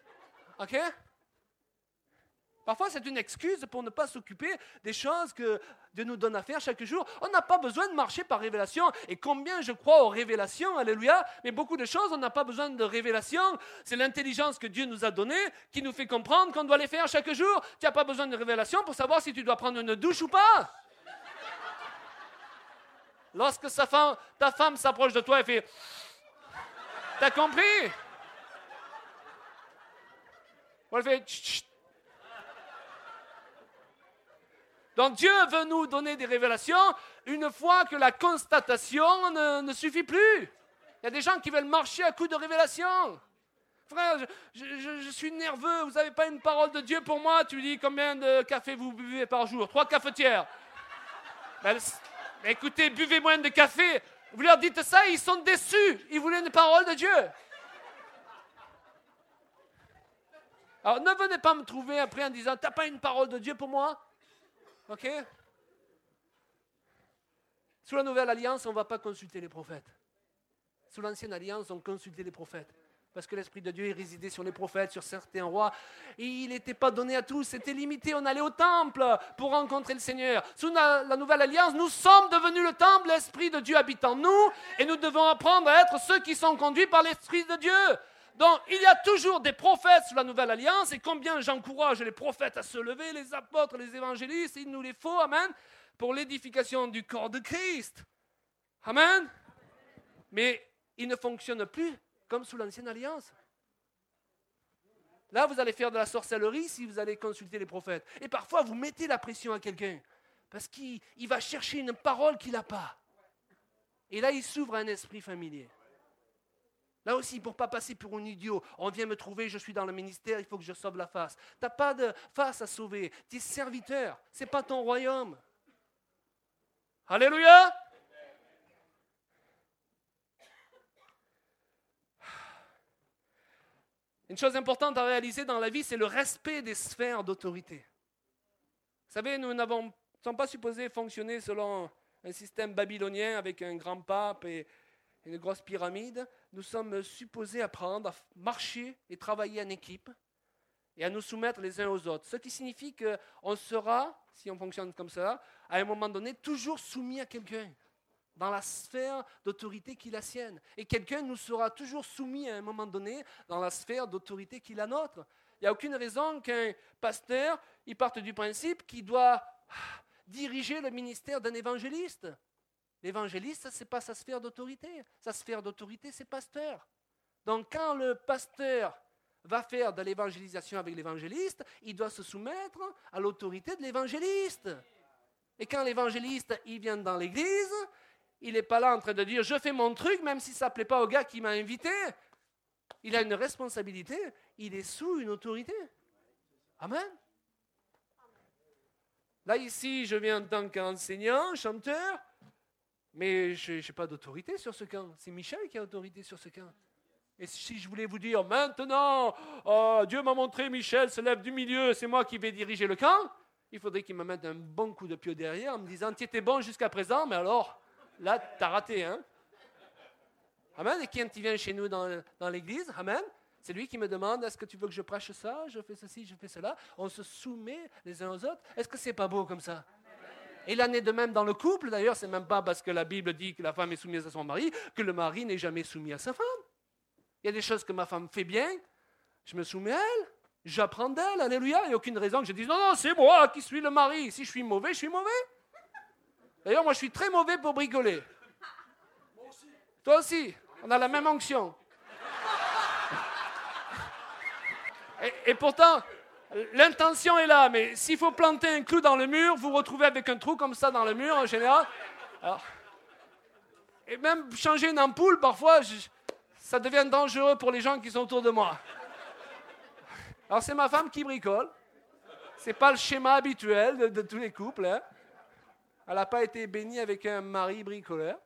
OK? Parfois, c'est une excuse pour ne pas s'occuper des choses que Dieu nous donne à faire chaque jour. On n'a pas besoin de marcher par révélation. Et combien je crois aux révélations, alléluia, mais beaucoup de choses, on n'a pas besoin de révélation. C'est l'intelligence que Dieu nous a donnée qui nous fait comprendre qu'on doit les faire chaque jour. Tu n'as pas besoin de révélation pour savoir si tu dois prendre une douche ou pas. Lorsque ta femme s'approche de toi et fait « T'as compris ?» Ou elle fait « Chut, chut. » Donc Dieu veut nous donner des révélations une fois que la constatation ne suffit plus. Il y a des gens qui veulent marcher à coups de révélations. Frère, je suis nerveux, vous n'avez pas une parole de Dieu pour moi? Tu dis combien de café vous buvez par jour? 3 cafetières. Ben, écoutez, buvez moins de café. Vous leur dites ça, ils sont déçus. Ils voulaient une parole de Dieu. Alors ne venez pas me trouver après en disant, t'as pas une parole de Dieu pour moi? OK? Sous la nouvelle alliance, on ne va pas consulter les prophètes. Sous l'ancienne alliance, on consultait les prophètes. Parce que l'Esprit de Dieu, il résidait sur les prophètes, sur certains rois. Et il n'était pas donné à tous, c'était limité. On allait au temple pour rencontrer le Seigneur. Sous la nouvelle alliance, nous sommes devenus le temple, l'Esprit de Dieu habite en nous. Et nous devons apprendre à être ceux qui sont conduits par l'Esprit de Dieu. Donc, il y a toujours des prophètes sous la nouvelle alliance, et combien j'encourage les prophètes à se lever, les apôtres, les évangélistes, il nous les faut, amen, pour l'édification du corps de Christ. Amen. Mais il ne fonctionne plus comme sous l'ancienne alliance. Là, vous allez faire de la sorcellerie si vous allez consulter les prophètes. Et parfois, vous mettez la pression à quelqu'un, parce qu'il va chercher une parole qu'il n'a pas. Et là, il s'ouvre à un esprit familier. Là aussi, pour ne pas passer pour un idiot, on vient me trouver, je suis dans le ministère, il faut que je sauve la face. Tu n'as pas de face à sauver, tu es serviteur, ce n'est pas ton royaume. Alléluia! Une chose importante à réaliser dans la vie, c'est le respect des sphères d'autorité. Vous savez, nous ne sommes pas supposés fonctionner selon un système babylonien avec un grand pape et une grosse pyramide. Nous sommes supposés apprendre à marcher et travailler en équipe et à nous soumettre les uns aux autres. Ce qui signifie qu'on sera, si on fonctionne comme ça, à un moment donné, toujours soumis à quelqu'un dans la sphère d'autorité qui est la sienne. Et quelqu'un nous sera toujours soumis à un moment donné dans la sphère d'autorité qui est la nôtre. Il n'y a aucune raison qu'un pasteur il parte du principe qu'il doit diriger le ministère d'un évangéliste. L'évangéliste, ce n'est pas sa sphère d'autorité. Sa sphère d'autorité, c'est pasteur. Donc, quand le pasteur va faire de l'évangélisation avec l'évangéliste, il doit se soumettre à l'autorité de l'évangéliste. Et quand l'évangéliste, il vient dans l'église, il n'est pas là en train de dire « je fais mon truc, même si ça ne plaît pas au gars qui m'a invité ». Il a une responsabilité, il est sous une autorité. Amen. Là, ici, je viens en tant qu'enseignant, chanteur, mais je n'ai pas d'autorité sur ce camp. C'est Michel qui a autorité sur ce camp. Et si je voulais vous dire, maintenant, Dieu m'a montré, Michel se lève du milieu, c'est moi qui vais diriger le camp, il faudrait qu'il me mette un bon coup de pied derrière en me disant, tu étais bon jusqu'à présent, mais alors, là, tu as raté. Hein? Amen. Et quand il vient chez nous dans l'église, amen, c'est lui qui me demande, est-ce que tu veux que je prêche ça, je fais ceci, je fais cela. On se soumet les uns aux autres. Est-ce que c'est pas beau comme ça? Et il en est de même dans le couple. D'ailleurs, c'est même pas parce que la Bible dit que la femme est soumise à son mari que le mari n'est jamais soumis à sa femme. Il y a des choses que ma femme fait bien, je me soumets à elle, j'apprends d'elle, alléluia. Il n'y a aucune raison que je dise, non, c'est moi qui suis le mari. Si je suis mauvais, je suis mauvais. D'ailleurs, moi, je suis très mauvais pour bricoler. Moi aussi. Toi aussi, on a la même onction. Et pourtant, l'intention est là, mais s'il faut planter un clou dans le mur, vous vous retrouvez avec un trou comme ça dans le mur, en général. Alors, et même changer une ampoule, parfois, ça devient dangereux pour les gens qui sont autour de moi. Alors, c'est ma femme qui bricole. Ce n'est pas le schéma habituel de tous les couples. Hein. Elle n'a pas été bénie avec un mari bricoleur.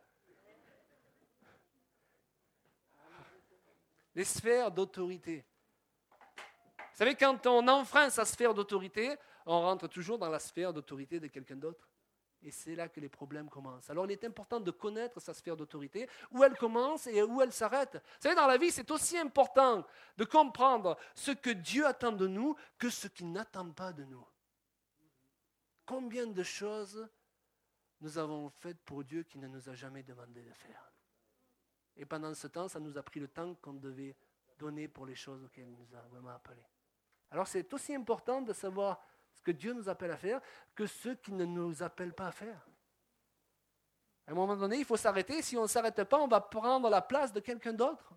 Les sphères d'autorité. Vous savez, quand on enfreint sa sphère d'autorité, on rentre toujours dans la sphère d'autorité de quelqu'un d'autre. Et c'est là que les problèmes commencent. Alors il est important de connaître sa sphère d'autorité, où elle commence et où elle s'arrête. Vous savez, dans la vie, c'est aussi important de comprendre ce que Dieu attend de nous que ce qu'il n'attend pas de nous. Combien de choses nous avons faites pour Dieu qu'il ne nous a jamais demandé de faire. Et pendant ce temps, ça nous a pris le temps qu'on devait donner pour les choses auxquelles il nous a vraiment appelés. Alors c'est aussi important de savoir ce que Dieu nous appelle à faire que ce qu'il ne nous appelle pas à faire. À un moment donné, il faut s'arrêter. Si on ne s'arrête pas, on va prendre la place de quelqu'un d'autre.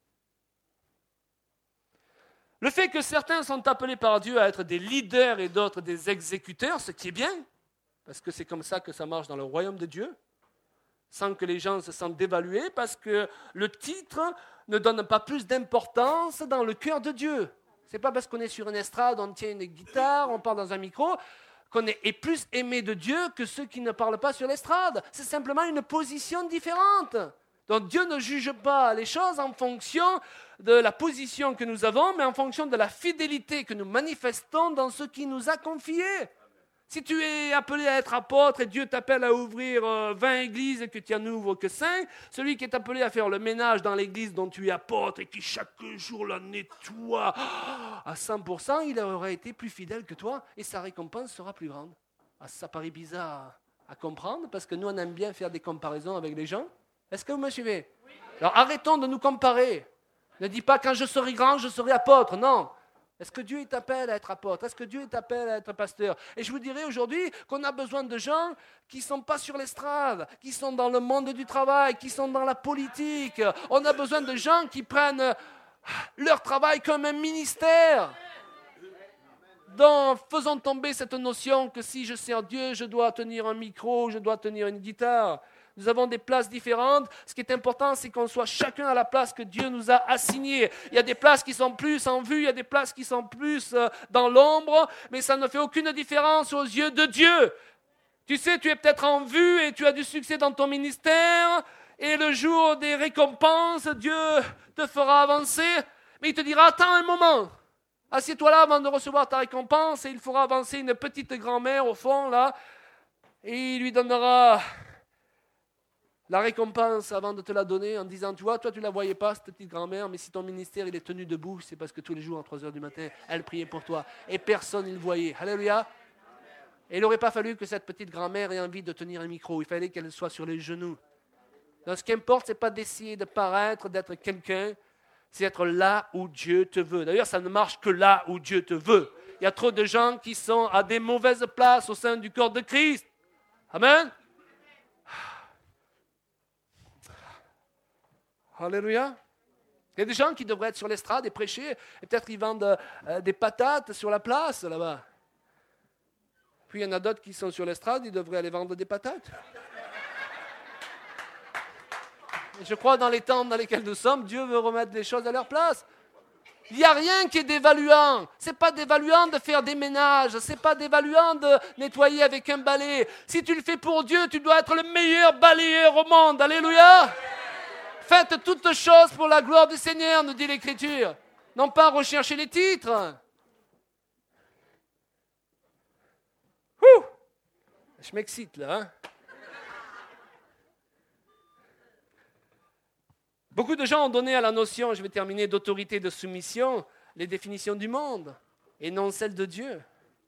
Le fait que certains sont appelés par Dieu à être des leaders et d'autres des exécuteurs, ce qui est bien, parce que c'est comme ça que ça marche dans le royaume de Dieu, sans que les gens se sentent dévalués, parce que le titre ne donne pas plus d'importance dans le cœur de Dieu. Ce n'est pas parce qu'on est sur une estrade, on tient une guitare, on parle dans un micro, qu'on est plus aimé de Dieu que ceux qui ne parlent pas sur l'estrade. C'est simplement une position différente. Donc Dieu ne juge pas les choses en fonction de la position que nous avons, mais en fonction de la fidélité que nous manifestons dans ce qu'il nous a confié. Si tu es appelé à être apôtre et Dieu t'appelle à ouvrir 20 églises et que tu n'en ouvres que 5, celui qui est appelé à faire le ménage dans l'église dont tu es apôtre et qui chaque jour la nettoie à 100%, il aurait été plus fidèle que toi et sa récompense sera plus grande. Ah, ça paraît bizarre à comprendre parce que nous on aime bien faire des comparaisons avec les gens. Est-ce que vous me suivez? Oui. Alors arrêtons de nous comparer. Ne dis pas quand je serai grand, je serai apôtre. Non. Est-ce que Dieu t'appelle à être apôtre? Est-ce que Dieu t'appelle à être pasteur? Et je vous dirais aujourd'hui qu'on a besoin de gens qui ne sont pas sur l'estrade, qui sont dans le monde du travail, qui sont dans la politique. On a besoin de gens qui prennent leur travail comme un ministère. Donc, faisons tomber cette notion que si je sers Dieu, je dois tenir un micro, je dois tenir une guitare. Nous avons des places différentes. Ce qui est important, c'est qu'on soit chacun à la place que Dieu nous a assignée. Il y a des places qui sont plus en vue, il y a des places qui sont plus dans l'ombre, mais ça ne fait aucune différence aux yeux de Dieu. Tu sais, tu es peut-être en vue et tu as du succès dans ton ministère, et le jour des récompenses, Dieu te fera avancer, mais il te dira, attends un moment, assieds-toi là avant de recevoir ta récompense, et il fera avancer une petite grand-mère au fond, là, et il lui donnera la récompense avant de te la donner en disant, tu vois, toi tu ne la voyais pas, cette petite grand-mère, mais si ton ministère il est tenu debout, c'est parce que tous les jours à 3h du matin, elle priait pour toi. Et personne ne le voyait. Alléluia. Et il n'aurait pas fallu que cette petite grand-mère ait envie de tenir un micro. Il fallait qu'elle soit sur les genoux. Donc ce qui importe, ce n'est pas d'essayer de paraître, d'être quelqu'un, c'est être là où Dieu te veut. D'ailleurs, ça ne marche que là où Dieu te veut. Il y a trop de gens qui sont à des mauvaises places au sein du corps de Christ. Amen. Alléluia. Il y a des gens qui devraient être sur l'estrade et prêcher, et peut-être ils vendent des patates sur la place là-bas. Puis il y en a d'autres qui sont sur l'estrade, ils devraient aller vendre des patates. Et je crois dans les temps dans lesquels nous sommes, Dieu veut remettre les choses à leur place. Il n'y a rien qui est dévaluant. Ce n'est pas dévaluant de faire des ménages. Ce n'est pas dévaluant de nettoyer avec un balai. Si tu le fais pour Dieu, tu dois être le meilleur balayeur au monde. Alléluia. Faites toutes choses pour la gloire du Seigneur, nous dit l'Écriture. Non pas rechercher les titres. Je m'excite là. Hein? Beaucoup de gens ont donné à la notion, je vais terminer, d'autorité, de soumission, les définitions du monde et non celles de Dieu.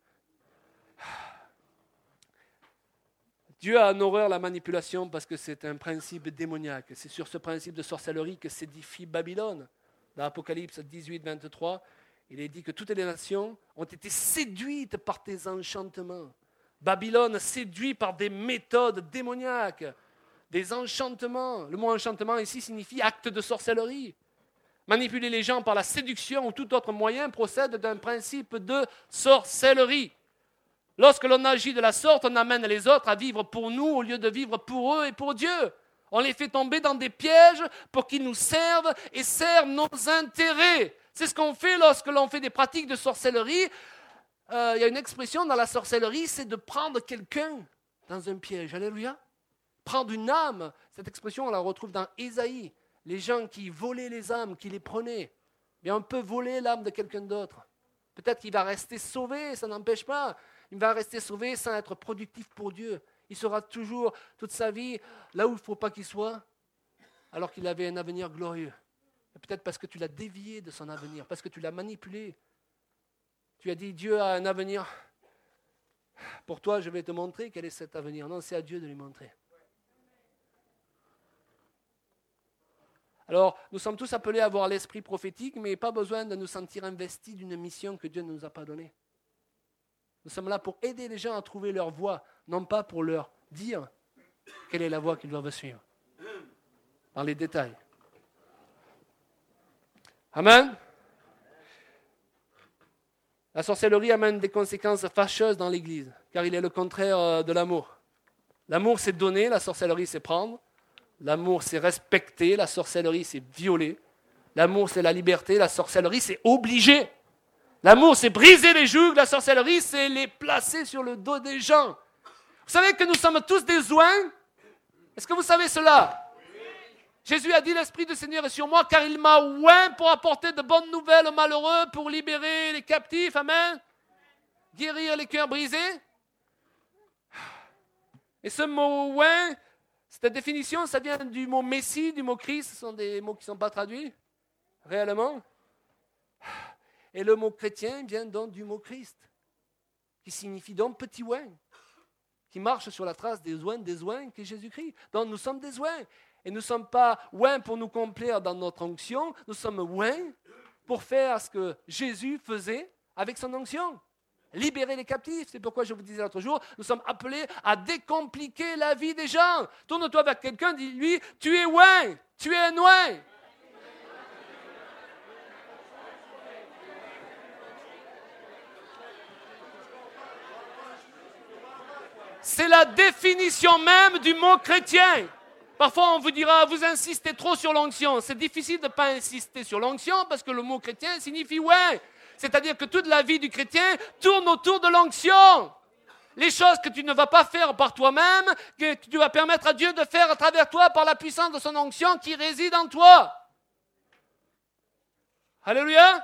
Dieu a en horreur la manipulation parce que c'est un principe démoniaque. C'est sur ce principe de sorcellerie que s'édifie Babylone. Dans Apocalypse 18, 23, il est dit que toutes les nations ont été séduites par tes enchantements. Babylone séduit par des méthodes démoniaques, des enchantements. Le mot enchantement ici signifie acte de sorcellerie. Manipuler les gens par la séduction ou tout autre moyen procède d'un principe de sorcellerie. Lorsque l'on agit de la sorte, on amène les autres à vivre pour nous au lieu de vivre pour eux et pour Dieu. On les fait tomber dans des pièges pour qu'ils nous servent et servent nos intérêts. C'est ce qu'on fait lorsque l'on fait des pratiques de sorcellerie. Il y a une expression dans la sorcellerie, c'est de prendre quelqu'un dans un piège. Alléluia. Prendre une âme. Cette expression, on la retrouve dans Ésaïe. Les gens qui volaient les âmes, qui les prenaient. Bien, on peut voler l'âme de quelqu'un d'autre. Peut-être qu'il va rester sauvé, ça n'empêche pas. Il va rester sauvé sans être productif pour Dieu. Il sera toujours, toute sa vie, là où il ne faut pas qu'il soit, alors qu'il avait un avenir glorieux. Et peut-être parce que tu l'as dévié de son avenir, parce que tu l'as manipulé. Tu as dit, Dieu a un avenir. Pour toi, je vais te montrer quel est cet avenir. Non, c'est à Dieu de lui montrer. Alors, nous sommes tous appelés à avoir l'esprit prophétique, mais pas besoin de nous sentir investis d'une mission que Dieu ne nous a pas donnée. Nous sommes là pour aider les gens à trouver leur voie, non pas pour leur dire quelle est la voie qu'ils doivent suivre. Dans les détails. Amen. La sorcellerie amène des conséquences fâcheuses dans l'Église, car il est le contraire de l'amour. L'amour, c'est donner, la sorcellerie, c'est prendre. L'amour, c'est respecter, la sorcellerie, c'est violer. L'amour, c'est la liberté, la sorcellerie, c'est obliger. L'amour, c'est briser les jougs, la sorcellerie, c'est les placer sur le dos des gens. Vous savez que nous sommes tous des oins? Est-ce que vous savez cela? Jésus a dit, l'Esprit du Seigneur est sur moi, car il m'a oint pour apporter de bonnes nouvelles aux malheureux, pour libérer les captifs, amen, guérir les cœurs brisés. Et ce mot oint, cette définition, ça vient du mot Messie, du mot Christ, ce sont des mots qui ne sont pas traduits, réellement. Et le mot chrétien vient donc du mot Christ, qui signifie donc petit oint, qui marche sur la trace des oins qui est Jésus-Christ. Donc nous sommes des oins. Et nous ne sommes pas oints pour nous complaire dans notre onction, nous sommes oints pour faire ce que Jésus faisait avec son onction. Libérer les captifs, c'est pourquoi je vous disais l'autre jour, nous sommes appelés à décompliquer la vie des gens. Tourne-toi vers quelqu'un, dis-lui, tu es oint, tu es un oint. C'est la définition même du mot chrétien. Parfois, on vous dira, vous insistez trop sur l'onction. C'est difficile de ne pas insister sur l'onction parce que le mot chrétien signifie ouais. C'est-à-dire que toute la vie du chrétien tourne autour de l'onction. Les choses que tu ne vas pas faire par toi-même, que tu vas permettre à Dieu de faire à travers toi par la puissance de son onction qui réside en toi. Alléluia.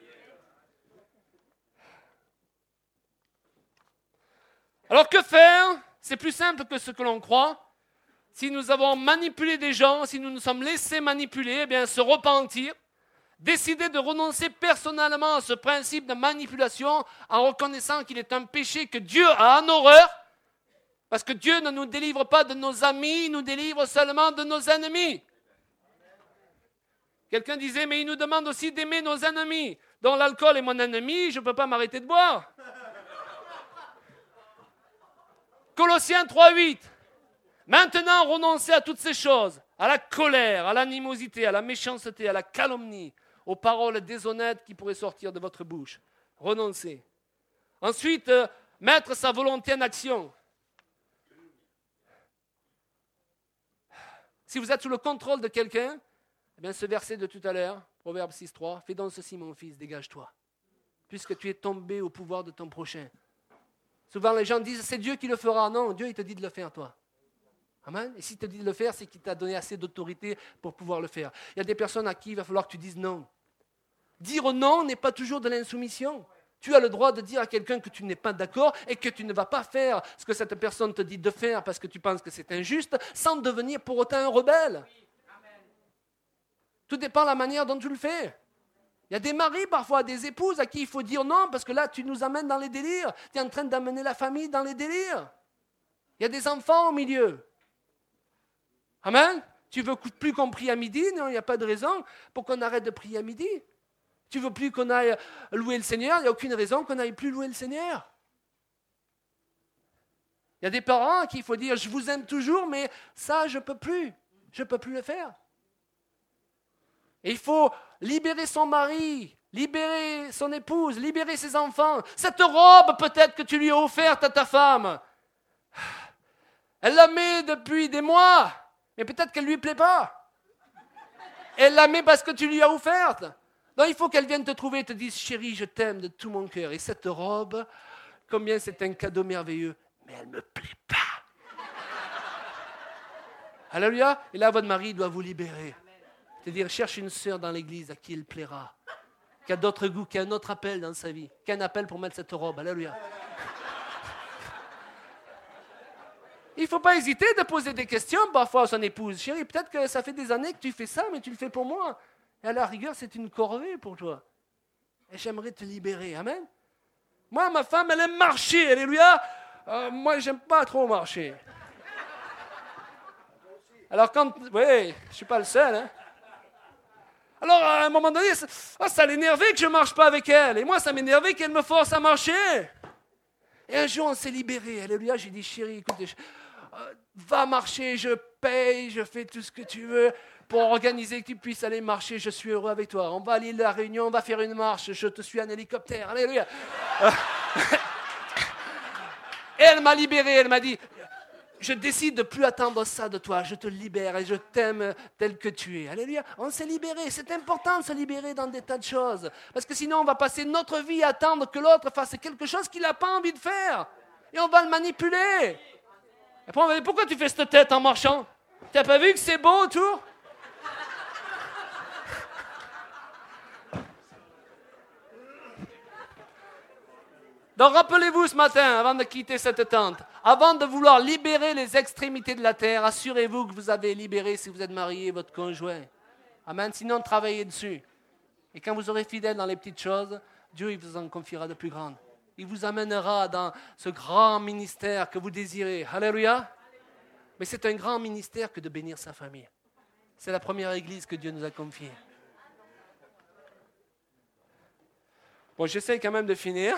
Alors que faire? C'est plus simple que ce que l'on croit. Si nous avons manipulé des gens, si nous nous sommes laissés manipuler, eh bien se repentir, décider de renoncer personnellement à ce principe de manipulation en reconnaissant qu'il est un péché que Dieu a en horreur, parce que Dieu ne nous délivre pas de nos amis, il nous délivre seulement de nos ennemis. Quelqu'un disait, mais il nous demande aussi d'aimer nos ennemis. Donc l'alcool est mon ennemi, je ne peux pas m'arrêter de boire. Colossiens 3:8. Maintenant, renoncez à toutes ces choses, à la colère, à l'animosité, à la méchanceté, à la calomnie, aux paroles déshonnêtes qui pourraient sortir de votre bouche. Renoncez. Ensuite, mettre sa volonté en action. Si vous êtes sous le contrôle de quelqu'un, eh bien, ce verset de tout à l'heure, Proverbe 6:3, fais donc ceci, mon fils, dégage-toi, puisque tu es tombé au pouvoir de ton prochain. Souvent, les gens disent, c'est Dieu qui le fera. Non, Dieu, il te dit de le faire, toi. Amen. Et s'il te dit de le faire, c'est qu'il t'a donné assez d'autorité pour pouvoir le faire. Il y a des personnes à qui il va falloir que tu dises non. Dire non n'est pas toujours de l'insoumission. Tu as le droit de dire à quelqu'un que tu n'es pas d'accord et que tu ne vas pas faire ce que cette personne te dit de faire parce que tu penses que c'est injuste, sans devenir pour autant un rebelle. Tout dépend de la manière dont tu le fais. Il y a des maris, parfois, des épouses à qui il faut dire non parce que là, tu nous amènes dans les délires. Tu es en train d'amener la famille dans les délires. Il y a des enfants au milieu. Amen. Tu veux plus qu'on prie à midi? Non, il n'y a pas de raison pour qu'on arrête de prier à midi. Tu veux plus qu'on aille louer le Seigneur? Il n'y a aucune raison qu'on n'aille plus louer le Seigneur. Il y a des parents à qui il faut dire, je vous aime toujours, mais ça, je ne peux plus. Je ne peux plus le faire. Et il faut libérer son mari, libérer son épouse, libérer ses enfants. Cette robe peut-être que tu lui as offerte à ta femme, elle la met depuis des mois. Mais peut-être qu'elle ne lui plaît pas. Elle la met parce que tu lui as offerte. Donc il faut qu'elle vienne te trouver et te dise, chérie, je t'aime de tout mon cœur. Et cette robe, combien c'est un cadeau merveilleux, mais elle ne me plaît pas. Alléluia. Et là, votre mari doit vous libérer. C'est-à-dire, cherche une sœur dans l'église à qui il plaira, qui a d'autres goûts, qui a un autre appel dans sa vie, qui a un appel pour mettre cette robe. Alléluia. Il ne faut pas hésiter de poser des questions parfois à son épouse. Chérie, peut-être que ça fait des années que tu fais ça, mais tu le fais pour moi. Et à la rigueur, c'est une corvée pour toi. Et j'aimerais te libérer. Amen. Moi, ma femme, elle aime marcher. Alléluia. Moi, j'aime pas trop marcher. Alors oui, je ne suis pas le seul. Hein. Alors, à un moment donné, ça l'énervait que je ne marche pas avec elle. Et moi, ça m'énervait qu'elle me force à marcher. Et un jour, on s'est libérés. Alléluia, j'ai dit, chérie, écoute, va marcher, je paye, je fais tout ce que tu veux pour organiser que tu puisses aller marcher. Je suis heureux avec toi. On va aller à la Réunion, on va faire une marche. Je te suis en hélicoptère. Alléluia. Et elle m'a libéré. Elle m'a dit, je décide de ne plus attendre ça de toi. Je te libère et je t'aime tel que tu es. Alléluia. On s'est libéré. C'est important de se libérer dans des tas de choses. Parce que sinon, on va passer notre vie à attendre que l'autre fasse quelque chose qu'il n'a pas envie de faire. Et on va le manipuler. Après, on va dire, pourquoi tu fais cette tête en marchant? Tu n'as pas vu que c'est beau autour? Donc rappelez-vous ce matin, avant de quitter cette tente, avant de vouloir libérer les extrémités de la terre, assurez-vous que vous avez libéré, si vous êtes marié, votre conjoint. Amen. Sinon, travaillez dessus. Et quand vous serez fidèle dans les petites choses, Dieu il vous en confiera de plus grandes. Il vous amènera dans ce grand ministère que vous désirez. Alléluia. Mais c'est un grand ministère que de bénir sa famille. C'est la première église que Dieu nous a confiée. Bon, j'essaie quand même de finir.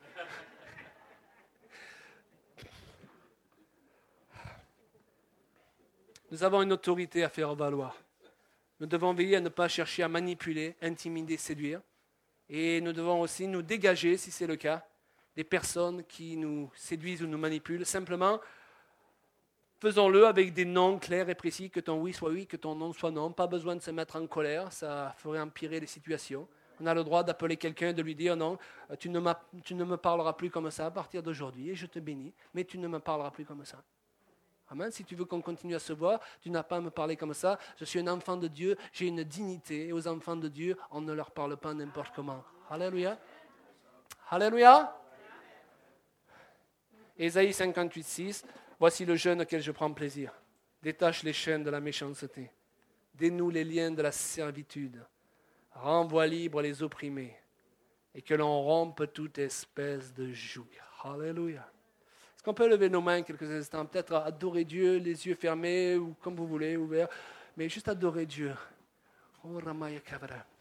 Nous avons une autorité à faire valoir. Nous devons veiller à ne pas chercher à manipuler, intimider, séduire. Et nous devons aussi nous dégager, si c'est le cas, des personnes qui nous séduisent ou nous manipulent. Simplement, faisons-le avec des noms clairs et précis, que ton oui soit oui, que ton non soit non. Pas besoin de se mettre en colère, ça ferait empirer les situations. On a le droit d'appeler quelqu'un, de lui dire non, tu ne me parleras plus comme ça à partir d'aujourd'hui, et je te bénis, mais tu ne me parleras plus comme ça. Amen. Si tu veux qu'on continue à se voir, tu n'as pas à me parler comme ça. Je suis un enfant de Dieu, j'ai une dignité. Et aux enfants de Dieu, on ne leur parle pas n'importe comment. Alléluia. Alléluia. Ésaïe 58:6. Voici le jeûne auquel je prends plaisir. Détache les chaînes de la méchanceté. Dénoue les liens de la servitude. Renvoie libre les opprimés. Et que l'on rompe toute espèce de joug. Alléluia. Est-ce qu'on peut lever nos mains quelques instants, peut-être adorer Dieu, les yeux fermés, ou comme vous voulez, ouverts, mais juste adorer Dieu. Oh, Ramaya Kavara.